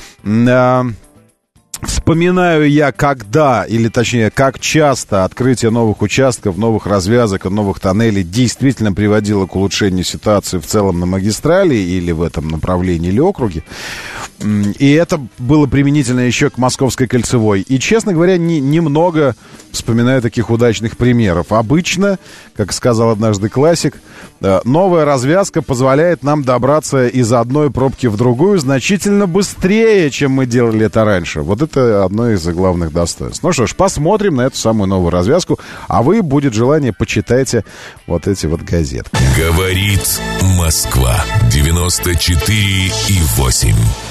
Вспоминаю я, когда, или точнее, как часто открытие новых участков, новых развязок и новых тоннелей действительно приводило к улучшению ситуации в целом на магистрали или в этом направлении или округе. И это было применительно еще к Московской Кольцевой. И, честно говоря, не, немного вспоминаю таких удачных примеров. Обычно, как сказал однажды классик, новая развязка позволяет нам добраться из одной пробки в другую значительно быстрее, чем мы делали это раньше. Вот это одно из главных достоинств. Ну что ж, посмотрим на эту самую новую развязку. А вы, будет желание, почитайте вот эти вот газеты. Говорит Москва. девяносто четыре и восемь.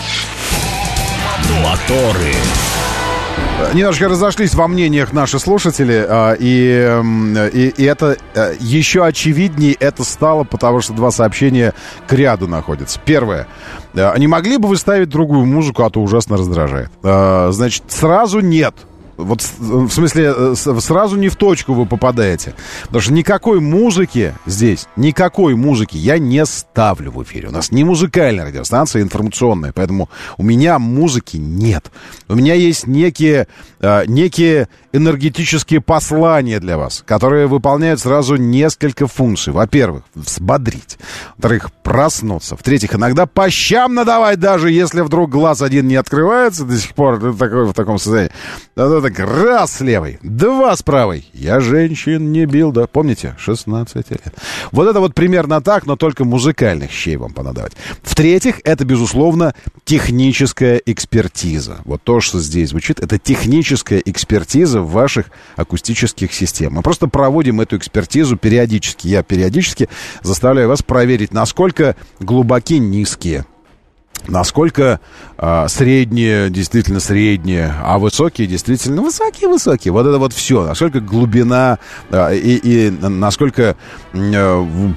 Моторы. Немножко разошлись во мнениях наши слушатели, и, и, и это еще очевиднее это стало, потому что два сообщения к ряду находятся. Первое. Не могли бы вы ставить другую музыку, а то ужасно раздражает? Значит, сразу нет. Вот, в смысле, сразу не в точку вы попадаете. Потому что никакой музыки здесь, никакой музыки я не ставлю в эфире. У нас не музыкальная радиостанция, а информационная. Поэтому у меня музыки нет. У меня есть некие, э, некие энергетические послания для вас, которые выполняют сразу несколько функций. Во-первых, взбодрить. Во-вторых, проснуться. В-третьих, иногда по щам надавать, даже если вдруг глаз один не открывается до сих пор в таком состоянии. Так, раз с левой, два с правой. Я женщин не бил, да, помните? шестнадцать лет. Вот это вот примерно так, но только музыкальных щей вам понадавать. В-третьих, это, безусловно, техническая экспертиза. Вот то, что здесь звучит, это техническая экспертиза ваших акустических систем. Мы просто проводим эту экспертизу периодически. Я периодически заставляю вас проверить, насколько глубоки низкие, насколько а, средние, действительно средние, а высокие, действительно высокие-высокие. Вот это вот все. Насколько глубина а, и, и насколько а,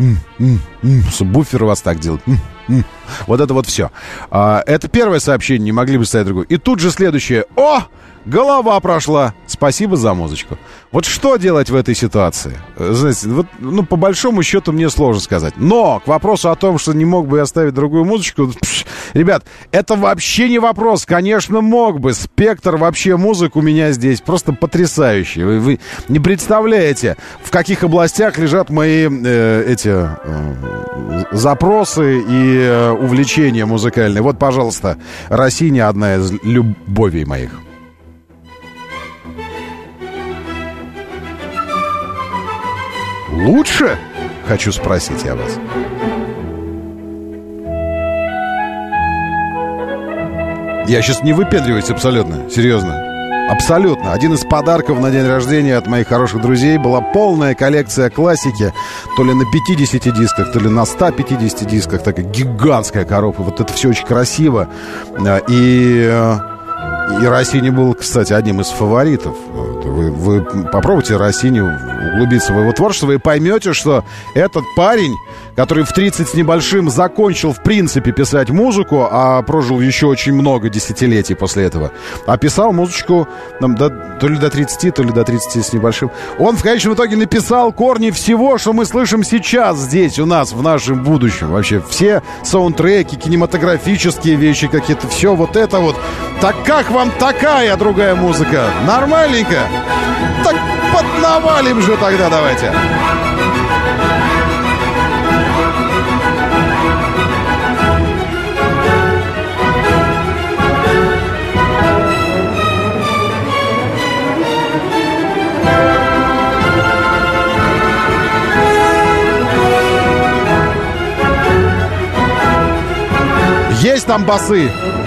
м, м, м, субвуфер у вас так делает. М, м. Вот это вот все. А, это первое сообщение, не могли бы ставить другое. И тут же следующее. О! Голова прошла. Спасибо за музычку. Вот что делать в этой ситуации? Знаете, вот, ну, по большому счету мне сложно сказать. Но к вопросу о том, что не мог бы я оставить другую музычку, пш, ребят, это вообще не вопрос. Конечно, мог бы. Спектр вообще музык у меня здесь просто потрясающий. Вы, вы не представляете, в каких областях лежат мои э, эти э, запросы и э, увлечения музыкальные. Вот, пожалуйста, Россини, одна из любовей моих. Лучше? Хочу спросить я вас. Я сейчас не выпендриваюсь абсолютно, серьезно. Абсолютно. Один из подарков на день рождения от моих хороших друзей была полная коллекция классики. То ли на пятидесяти дисках, то ли на ста пятидесяти дисках. Такая гигантская коробка. Вот это все очень красиво. И... И Россини был, кстати, одним из фаворитов. Вы, вы попробуйте Россини углубиться в его творчество, вы поймете, что этот парень, который в тридцать с небольшим закончил, в принципе, писать музыку, а прожил еще очень много десятилетий после этого, а писал музычку там, до, то ли до тридцати, то ли до тридцати с небольшим. Он в конечном итоге написал корни всего, что мы слышим сейчас здесь у нас, в нашем будущем. Вообще все саундтреки, кинематографические вещи какие-то, все вот это вот. Так как вам такая другая музыка? Нормальненько? Так поднавалим же тогда давайте. Есть там басы.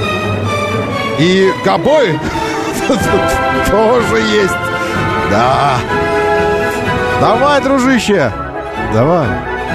И гобой тоже есть. Да. Давай, дружище. Давай.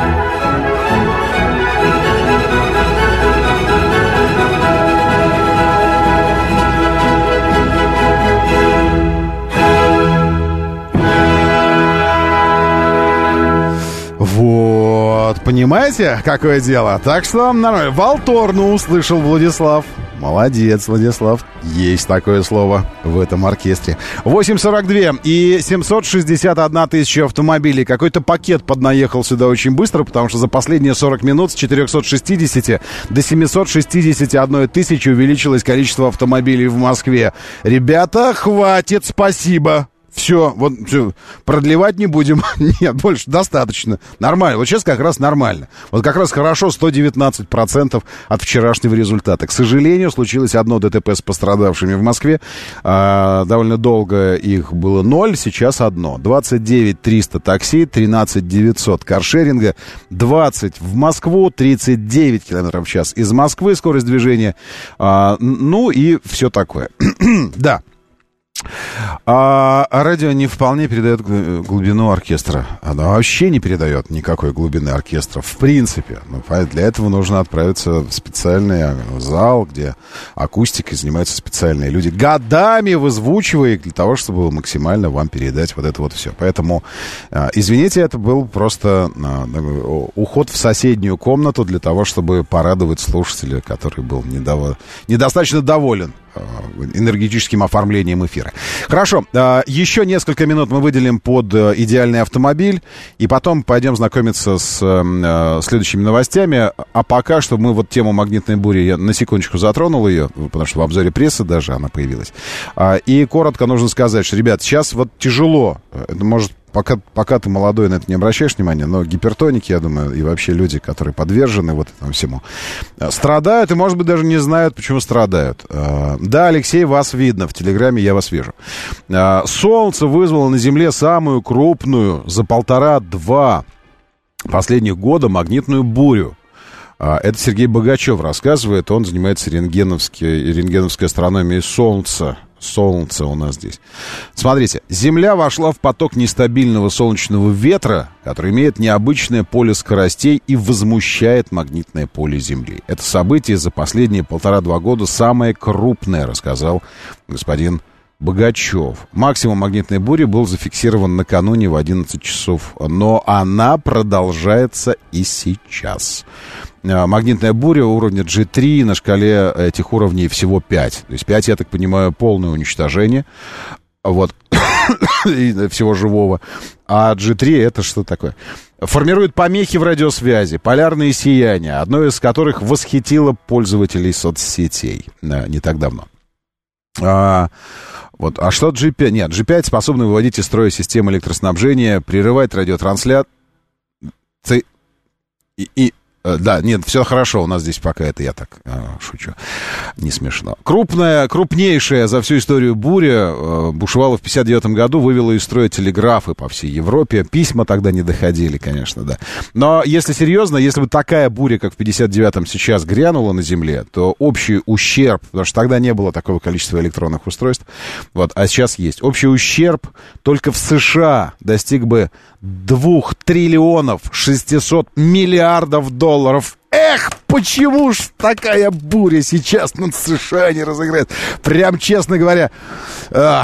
Вот, понимаете, какое дело? Так что нормально. Валторну услышал Владислав. Молодец, Владислав. Есть такое слово в этом оркестре. восемь сорок два и семьсот шестьдесят одна тысяча автомобилей. Какой-то пакет поднаехал сюда очень быстро, потому что за последние сорок минут с четырехсот шестидесяти до семисот шестидесяти одной тысячи увеличилось количество автомобилей в Москве. Ребята, хватит, спасибо. Все, вот все, продлевать не будем. Нет, больше достаточно. Нормально. Вот сейчас как раз нормально. Вот как раз хорошо сто девятнадцать процентов от вчерашнего результата. К сожалению, случилось одно ДТП с пострадавшими в Москве. А, довольно долго их было ноль, сейчас одно. двадцать девять триста такси, тринадцать девятьсот каршеринга, двадцать в Москву, тридцать девять километров в час из Москвы скорость движения. А, ну и все такое. Да. А, а радио не вполне передает глубину оркестра. Оно вообще не передает никакой глубины оркестра. В принципе. Ну, для этого нужно отправиться в специальный зал, где акустикой занимаются специальные люди, годами вызвучивая их для того, чтобы максимально вам передать вот это вот все. Поэтому, извините, это был просто уход в соседнюю комнату для того, чтобы порадовать слушателя, который был недово... недостаточно доволен энергетическим оформлением эфира. Хорошо, еще несколько минут мы выделим под идеальный автомобиль, и потом пойдем знакомиться с следующими новостями. А пока что мы вот тему магнитной бури, я на секундочку затронул ее, потому что в обзоре прессы даже она появилась. И коротко нужно сказать, что, ребят, сейчас вот тяжело, это может Пока, пока ты молодой, на это не обращаешь внимания, но гипертоники, я думаю, и вообще люди, которые подвержены вот этому всему, страдают и, может быть, даже не знают, почему страдают. Да, Алексей, вас видно, в Телеграме я вас вижу. Солнце вызвало на Земле самую крупную за полтора-два последних года магнитную бурю. Это Сергей Богачев рассказывает, он занимается рентгеновской, рентгеновской астрономией Солнца. Солнце у нас здесь. Смотрите, Земля вошла в поток нестабильного солнечного ветра, который имеет необычное поле скоростей и возмущает магнитное поле Земли. Это событие за последние полтора-два года самое крупное, рассказал господин Богачев. Максимум магнитной бури был зафиксирован накануне в одиннадцать часов, но она продолжается и сейчас. Магнитная буря уровня джи три, на шкале этих уровней всего пять. То есть пять, я так понимаю, полное уничтожение. Вот. Всего живого. А джи три это что такое? Формирует помехи в радиосвязи, полярные сияния, одно из которых восхитило пользователей соцсетей не так давно. А, вот, а что джи пять? Нет, джи пять способны выводить из строя системы электроснабжения, прерывать радиотрансляцию. И, и, да, нет, все хорошо, у нас здесь пока это я так а, шучу, не смешно. Крупная, крупнейшая за всю историю буря э, бушевала в пятьдесят девятом году, вывела из строя телеграфы по всей Европе. Письма тогда не доходили, конечно, да. Но если серьезно, если бы такая буря, как в пятьдесят девятом сейчас грянула на Земле, то общий ущерб, потому что тогда не было такого количества электронных устройств, вот, а сейчас есть. Общий ущерб только в США достиг бы двух триллионов шестисот миллиардов долларов. Эх, почему ж такая буря сейчас над США не разыграет? Прям, честно говоря. Ах,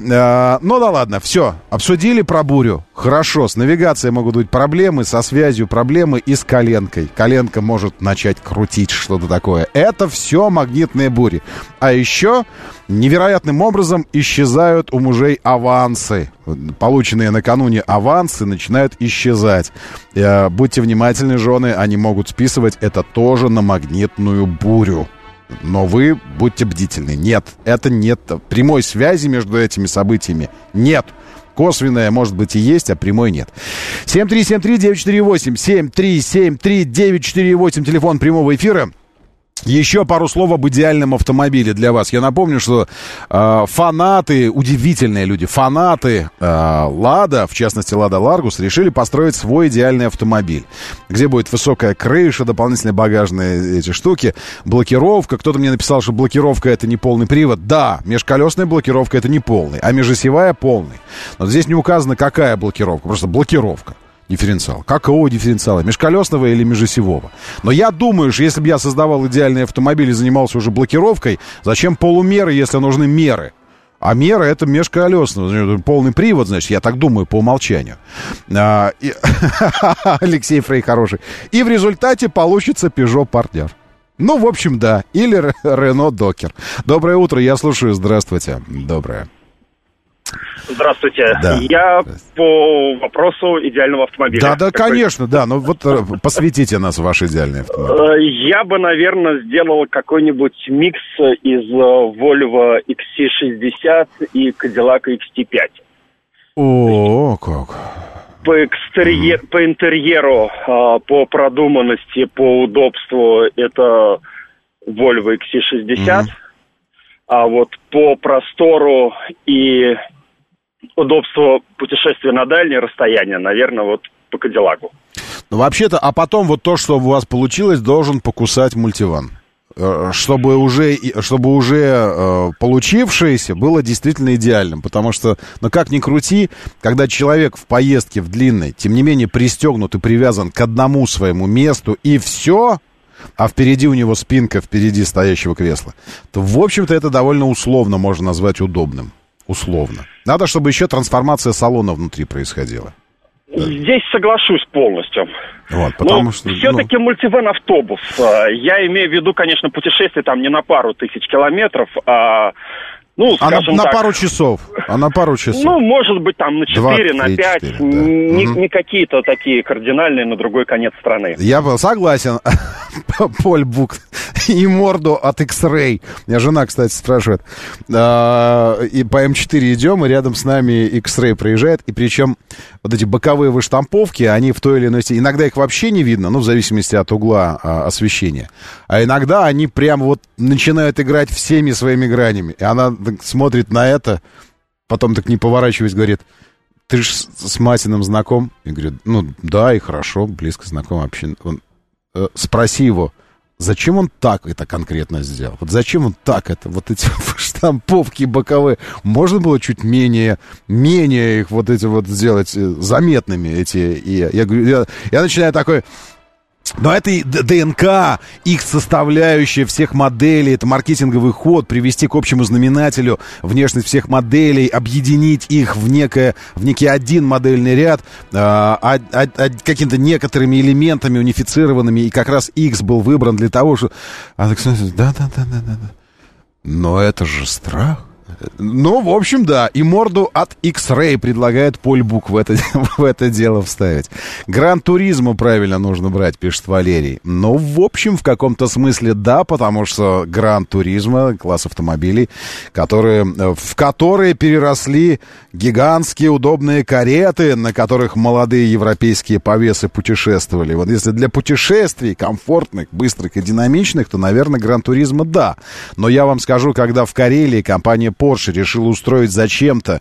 э, ну да ладно, все, обсудили про бурю. Хорошо, с навигацией могут быть проблемы, со связью проблемы и с коленкой. Коленка может начать крутить что-то такое. Это все магнитные бури. А еще невероятным образом исчезают у мужей авансы. Полученные накануне авансы начинают исчезать. Э, будьте внимательны, жены, они могут списывать это тоже на магнитную бурю. Но вы будьте бдительны. Нет, это нет прямой связи между этими событиями. Нет. Косвенная, может быть, и есть, а прямой нет. семь три семь три девять четыре восемь. семь три семь три девять четыре восемь. Телефон прямого эфира. Еще пару слов об идеальном автомобиле для вас. Я напомню, что э, фанаты, удивительные люди, фанаты э, Лада, в частности Лада Ларгус, решили построить свой идеальный автомобиль, где будет высокая крыша, дополнительные багажные эти штуки, блокировка. Кто-то мне написал, что блокировка — это не полный привод. Да, межколесная блокировка — это не полный, а межосевая — полный. Но здесь не указано, какая блокировка, просто блокировка. Дифференциал. Какого дифференциала? Межколесного или межосевого? Но я думаю, что если бы я создавал идеальный автомобиль и занимался уже блокировкой, зачем полумеры, если нужны меры? А мера — это межколесный. Полный привод, значит, я так думаю, по умолчанию. А, и... Алексей Фрей хороший. И в результате получится Peugeot Partner. Ну, в общем, да. Или Renault Docker. Доброе утро, я слушаю. Здравствуйте. Доброе. Здравствуйте. Да. Я по вопросу идеального автомобиля. Да, да, конечно, да. Ну вот посвятите нас в ваш идеальный автомобиль. Я бы, наверное, сделал какой-нибудь микс из Volvo икс си шестьдесят и Cadillac икс ти пять. О, как. По, экстерьер, mm. по интерьеру, по продуманности, по удобству это Volvo икс си шестьдесят. Mm. А вот по простору и удобству путешествия на дальние расстояния, наверное, вот по Кадиллаку. Ну, вообще-то, а потом вот то, что у вас получилось, должен покусать мультиван. Чтобы уже, чтобы уже э, получившееся было действительно идеальным. Потому что, ну как ни крути, когда человек в поездке в длинной, тем не менее пристегнут и привязан к одному своему месту, и все... а впереди у него спинка, впереди стоящего кресла, то, в общем-то, это довольно условно можно назвать удобным. Условно. Надо, чтобы еще трансформация салона внутри происходила. Здесь соглашусь полностью. Вот, потому Но что, все-таки ну... мультивэн-автобус. Я имею в виду, конечно, путешествие там не на пару тысяч километров, а... Ну, а на, так, на пару часов. А на пару часов. Ну, может быть, там на четыре, на пять. Да. Не, угу. не какие-то такие кардинальные на другой конец страны. Я был согласен. Поль Бук и морду от X-Ray. Меня жена, кстати, спрашивает. А, и по эм четыре идем, и рядом с нами X-Ray проезжает. И причем вот эти боковые выштамповки, они в той или иной степени... Иногда их вообще не видно, ну, в зависимости от угла а, освещения. А иногда они прям вот начинают играть всеми своими гранями. И она смотрит на это, потом так не поворачиваясь, говорит: ты же с, с Матиным знаком? Я говорю: ну, да, и хорошо, близко знаком вообще. Он, э, спроси его, зачем он так это конкретно сделал? Вот зачем он так это, вот эти штамповки боковые? Можно было чуть менее, менее их вот эти вот сделать заметными, эти, и я говорю, я, я начинаю такой... Но это и ДНК, их составляющая всех моделей, это маркетинговый ход, привести к общему знаменателю внешность всех моделей, объединить их в, некое, в некий один модельный ряд, а, а, а, какими-то некоторыми элементами унифицированными, и как раз X был выбран для того, что... Да-да-да-да-да. Но это же страх. Ну, в общем, да. И морду от X-Ray предлагает Польбук в это, в это дело вставить. Гран-туризмо правильно нужно брать, пишет Валерий. Ну, в общем, в каком-то смысле да, потому что Гран-туризмо, класс автомобилей, которые, в которые переросли гигантские удобные кареты, на которых молодые европейские повесы путешествовали. Вот если для путешествий комфортных, быстрых и динамичных, то, наверное, Гран-туризмо да. Но я вам скажу, когда в Карелии компания Porsche решила устроить зачем-то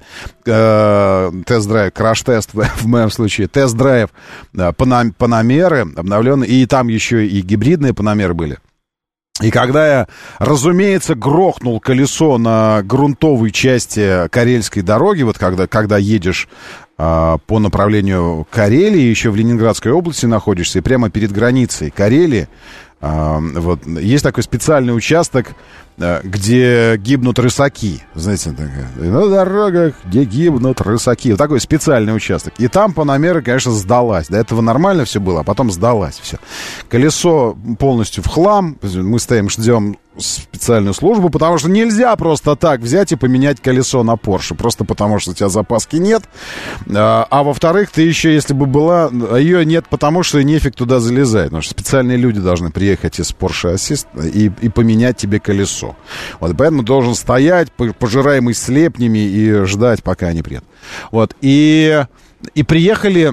э, тест-драйв, краш-тест в моем случае, тест-драйв э, панам, Панамеры обновленные, и там еще и гибридные Панамеры были. И когда я, разумеется, грохнул колесо на грунтовой части карельской дороги, вот когда, когда едешь э, по направлению Карелии, еще в Ленинградской области находишься, и прямо перед границей Карелии, э, вот, есть такой специальный участок, где гибнут рысаки, знаете, такая, на дорогах, где гибнут рысаки, вот такой специальный участок. И там Панамера, конечно, сдалась. До этого нормально все было, а потом сдалась все. Колесо полностью в хлам, мы стоим, ждем специальную службу, потому что нельзя просто так взять и поменять колесо на Porsche, просто потому что у тебя запаски нет. А, а во-вторых, ты еще, если бы была, ее нет, потому что нефиг туда залезать, потому что специальные люди должны приехать из Porsche Assist и, и поменять тебе колесо. Вот, поэтому должен стоять, пожираемый слепнями, и ждать, пока они приедут. Вот, и, и приехали...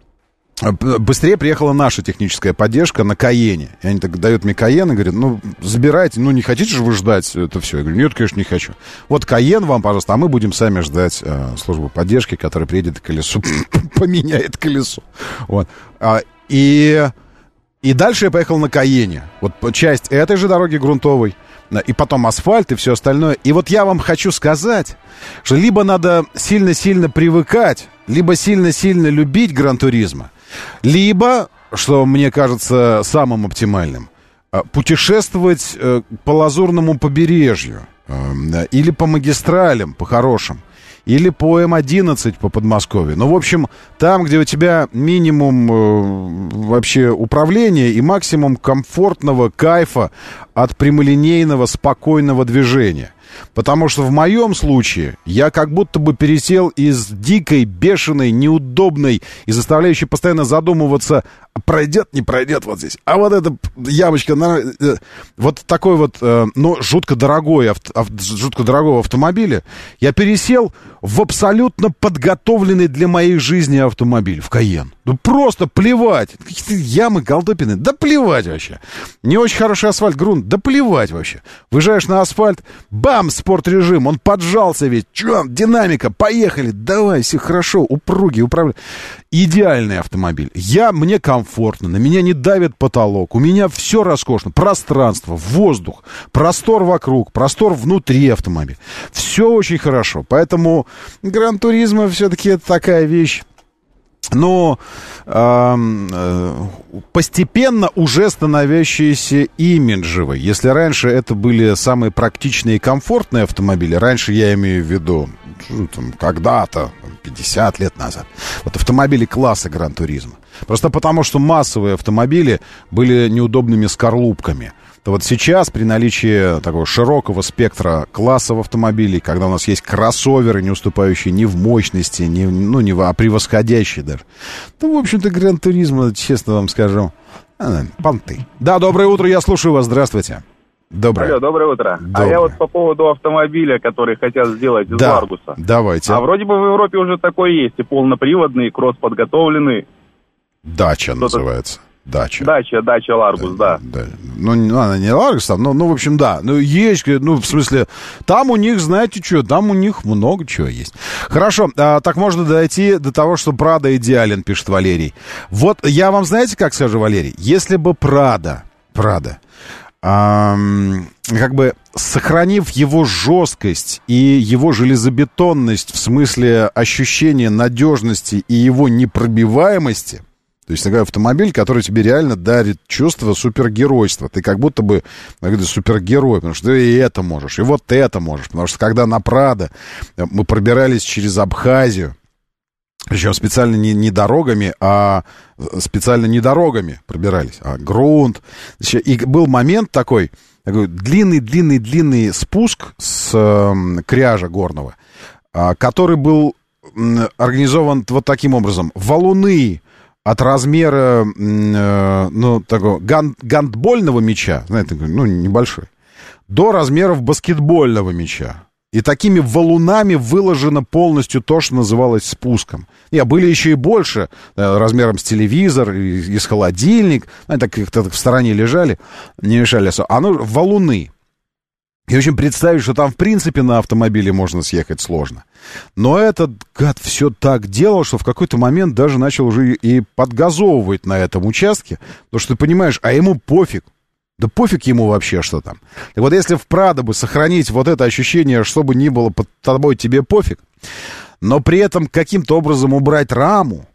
Быстрее приехала наша техническая поддержка на Каене. И они так дают мне Каен и говорят, ну, забирайте, ну, не хотите же вы ждать это все? Я говорю, нет, конечно, не хочу. Вот Каен вам, пожалуйста, а мы будем сами ждать э, службу поддержки, которая приедет к колесу, поменяет колесо. Вот. А, и, и дальше я поехал на Каене. Вот часть этой же дороги грунтовой, и потом асфальт и все остальное. И вот я вам хочу сказать, что либо надо сильно-сильно привыкать, либо сильно-сильно любить Гран-туризмо, либо, что мне кажется самым оптимальным, путешествовать по Лазурному побережью, или по магистралям, по хорошим, или по эм одиннадцать по Подмосковью. Ну, в общем, там, где у тебя минимум э, вообще управления и максимум комфортного кайфа от прямолинейного, спокойного движения. Потому что в моем случае я как будто бы пересел из дикой, бешеной, неудобной и заставляющей постоянно задумываться, пройдет, не пройдет вот здесь. А вот эта ямочка, вот такой вот, ну, жутко дорогой, жутко дорогого автомобиля, я пересел в абсолютно подготовленный для моей жизни автомобиль, в Каен. Ну, просто плевать. Какие-то ямы, голдопины, да плевать вообще. Не очень хороший асфальт, грунт, да плевать вообще. Выезжаешь на асфальт, бам, спорт-режим, он поджался весь. Чё, динамика, поехали, давай, все хорошо, упруги, управляй. Идеальный автомобиль. Я, мне комфортно, на меня не давит потолок, у меня все роскошно. Пространство, воздух, простор вокруг, простор внутри автомобиля. Все очень хорошо, поэтому Гран-туризмо все-таки это такая вещь, но э, э, постепенно уже становящиеся имиджевой. Если раньше это были самые практичные и комфортные автомобили, раньше я имею в виду, ну, там, когда-то, пятьдесят лет назад, вот автомобили класса Гран-туризмо. Просто потому, что массовые автомобили были неудобными скорлупками. То вот сейчас, при наличии такого широкого спектра классов автомобилей, когда у нас есть кроссоверы, не уступающие ни в мощности, ни, ну, ни в, а превосходящие даже, то, в общем-то, Гран-туризмо, честно вам скажу, понты. Да, доброе утро, я слушаю вас, здравствуйте. Доброе. Алло, доброе утро. Доброе. А я вот по поводу автомобиля, который хотят сделать из да, Ларгуса. Давайте. А вроде бы в Европе уже такой есть, и полноприводный, и кросс-подготовленный. Дача Что-то... называется. Дача. Дача, дача Ларгус, да. да. да. Ну, она не Ларгус там, но, ну, в общем, да. Ну, есть, ну, в смысле, там у них, знаете что, там у них много чего есть. Хорошо, а, так можно дойти до того, что Прада идеален, пишет Валерий. Вот я вам, знаете, как скажу, Валерий, если бы Прада, Прада, а, как бы сохранив его жесткость и его железобетонность в смысле ощущения надежности и его непробиваемости, То есть такой автомобиль, который тебе реально дарит чувство супергеройства. Ты как будто бы супергерой, потому что ты и это можешь, и вот это можешь. Потому что когда на Прадо мы пробирались через Абхазию, причем специально не, не дорогами, а специально не дорогами пробирались, а грунт. И был момент такой, такой длинный-длинный-длинный спуск с э, кряжа горного, э, который был э, организован вот таким образом. Валуны от размера, э, ну, такого ган, гандбольного мяча, знаете, ну, небольшой, до размеров баскетбольного мяча. И такими валунами выложено полностью то, что называлось спуском. Нет, были еще и больше, размером с телевизор, и, и с холодильник. Они так как-то в стороне лежали, не мешали. Оно валуны. И, в общем, представить, что там, в принципе, на автомобиле можно съехать сложно. Но этот гад все так делал, что в какой-то момент даже начал уже и подгазовывать на этом участке. Потому что ты понимаешь, а ему пофиг. Да пофиг ему вообще, что там. Так вот, если в Прадо бы сохранить вот это ощущение, что бы ни было под тобой, тебе пофиг, но при этом каким-то образом убрать раму,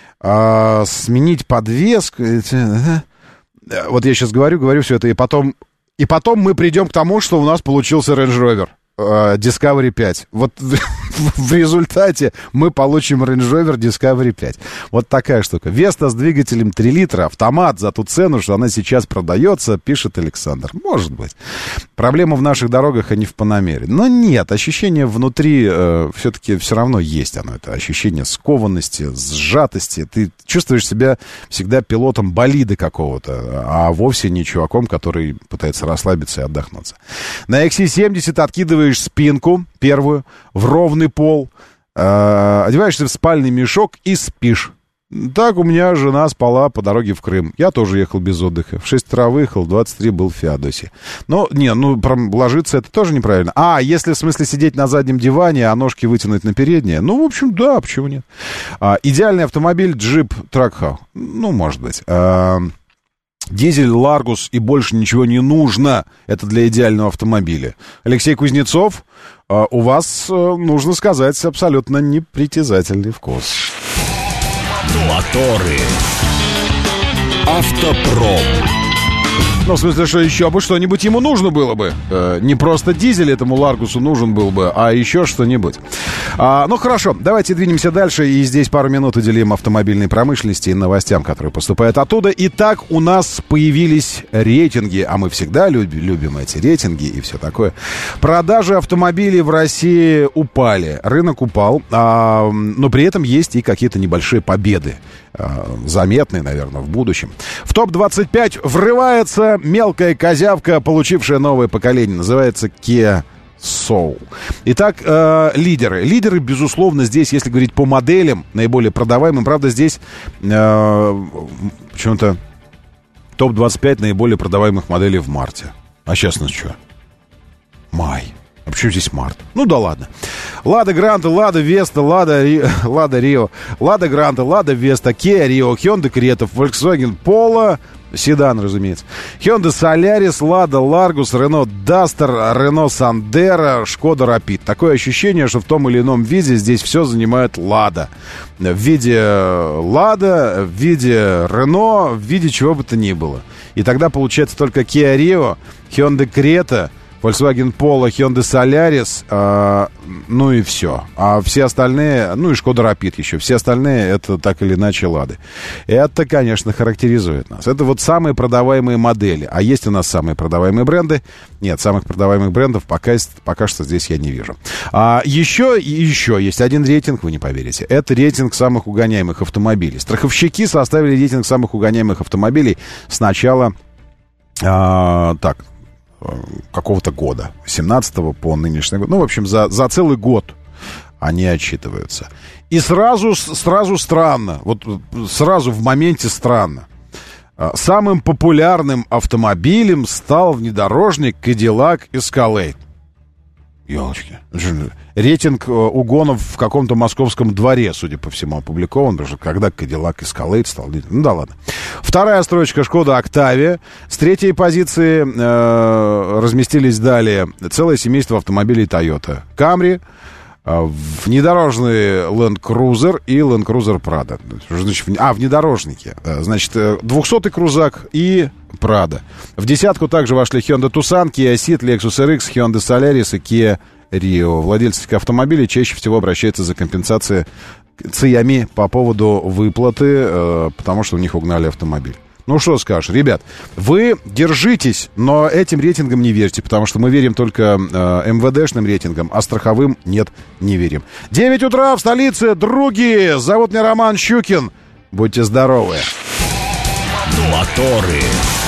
э, сменить подвеску, э, вот я сейчас говорю, говорю все это, и потом, и потом мы придем к тому, что у нас получился Range Rover э, Discovery пять. Вот в результате мы получим Range Rover Discovery пять. Вот такая штука. Веста с двигателем три литра, автомат за ту цену, что она сейчас продается, пишет Александр. Может быть. Проблема в наших дорогах, а не в Панамере. Но нет, ощущение внутри э, все-таки все равно есть оно. Это ощущение скованности, сжатости. Ты чувствуешь себя всегда пилотом болида какого-то, а вовсе не чуваком, который пытается расслабиться и отдохнуться. На икс си семьдесят откидываешь спинку первую в ровный пол, э, одеваешься в спальный мешок и спишь. Так у меня жена спала по дороге в Крым. Я тоже ехал без отдыха. В шесть утра выехал, в двадцать три был в Феодосии. Но, не, ну, ложиться это тоже неправильно. А, если в смысле сидеть на заднем диване, а ножки вытянуть на передние, ну, в общем, да, почему нет. А, идеальный автомобиль Jeep Trackhouse. Ну, может быть. А, дизель, Ларгус и больше ничего не нужно. Это для идеального автомобиля. Алексей Кузнецов, а, у вас, нужно сказать, абсолютно непритязательный вкус. Моторы. Автопром. Ну, в смысле, что еще бы что-нибудь ему нужно было бы. Э, не просто дизель этому Ларгусу нужен был бы, а еще что-нибудь. А, ну, хорошо, давайте двинемся дальше. И здесь пару минут уделим автомобильной промышленности и новостям, которые поступают оттуда. Итак, у нас появились рейтинги, а мы всегда любим, любим эти рейтинги и все такое. Продажи автомобилей в России упали. Рынок упал, а, но при этом есть и какие-то небольшие победы. Заметный, наверное, в будущем. В топ двадцать пять врывается мелкая козявка, получившая новое поколение. Называется Kia Soul. Итак, э, лидеры. Лидеры, безусловно, здесь, если говорить по моделям, наиболее продаваемым. Правда, здесь э, почему-то топ двадцать пять наиболее продаваемых моделей в марте. А сейчас ну что? Май. А почему здесь март? Ну да ладно. Лада Гранта, Лада Веста, Лада, Ри... Лада Рио, Лада Гранта, Лада Веста, Kia Rio, Hyundai Creta, Volkswagen Polo, седан, разумеется, Hyundai Solaris, Lada Largus, Renault Duster, Renault Sandero, Skoda Rapid. Такое ощущение, что в том или ином виде здесь все занимает Lada. В виде Lada, в виде Renault, в виде чего бы то ни было. И тогда получается только Kia Rio, Hyundai Creta, Volkswagen Polo, Hyundai Solaris, э, ну и все. А все остальные, ну и Skoda Rapid еще, все остальные это так или иначе Лады. Это, конечно, характеризует нас. Это вот самые продаваемые модели. А есть у нас самые продаваемые бренды? Нет, самых продаваемых брендов пока, пока что здесь я не вижу. А еще, еще есть один рейтинг, вы не поверите. Это рейтинг самых угоняемых автомобилей. Страховщики составили рейтинг самых угоняемых автомобилей с начала... А, так... какого-то года, семнадцатого по нынешний год. Ну, в общем, за, за целый год они отчитываются. И сразу, сразу странно, вот сразу в моменте странно. Самым популярным автомобилем стал внедорожник Cadillac Escalade. Ёлочки. Рейтинг угонов в каком-то московском дворе, судя по всему, опубликован, потому что когда Cadillac Escalade стал... Ну да ладно. Вторая строчка Шкода Octavia. С третьей позиции э, разместились далее целое семейство автомобилей Toyota. Camry, внедорожный Land Cruiser и Land Cruiser Prado. Значит, а, внедорожники. Значит, двухсотый крузак и Prado. В десятку также вошли Hyundai Tucson, Kia Ceed, Lexus эр икс, Hyundai Solaris и Kia Rio. Владельцы этих автомобилей чаще всего обращаются за компенсацией по поводу выплаты, э, потому что у них угнали автомобиль. Ну, что скажешь, ребят, вы держитесь, но этим рейтингам не верьте, потому что мы верим только э, МВДшным рейтингам, а страховым нет, не верим. девять утра в столице, други, зовут меня Роман Щукин, будьте здоровы. Моторы.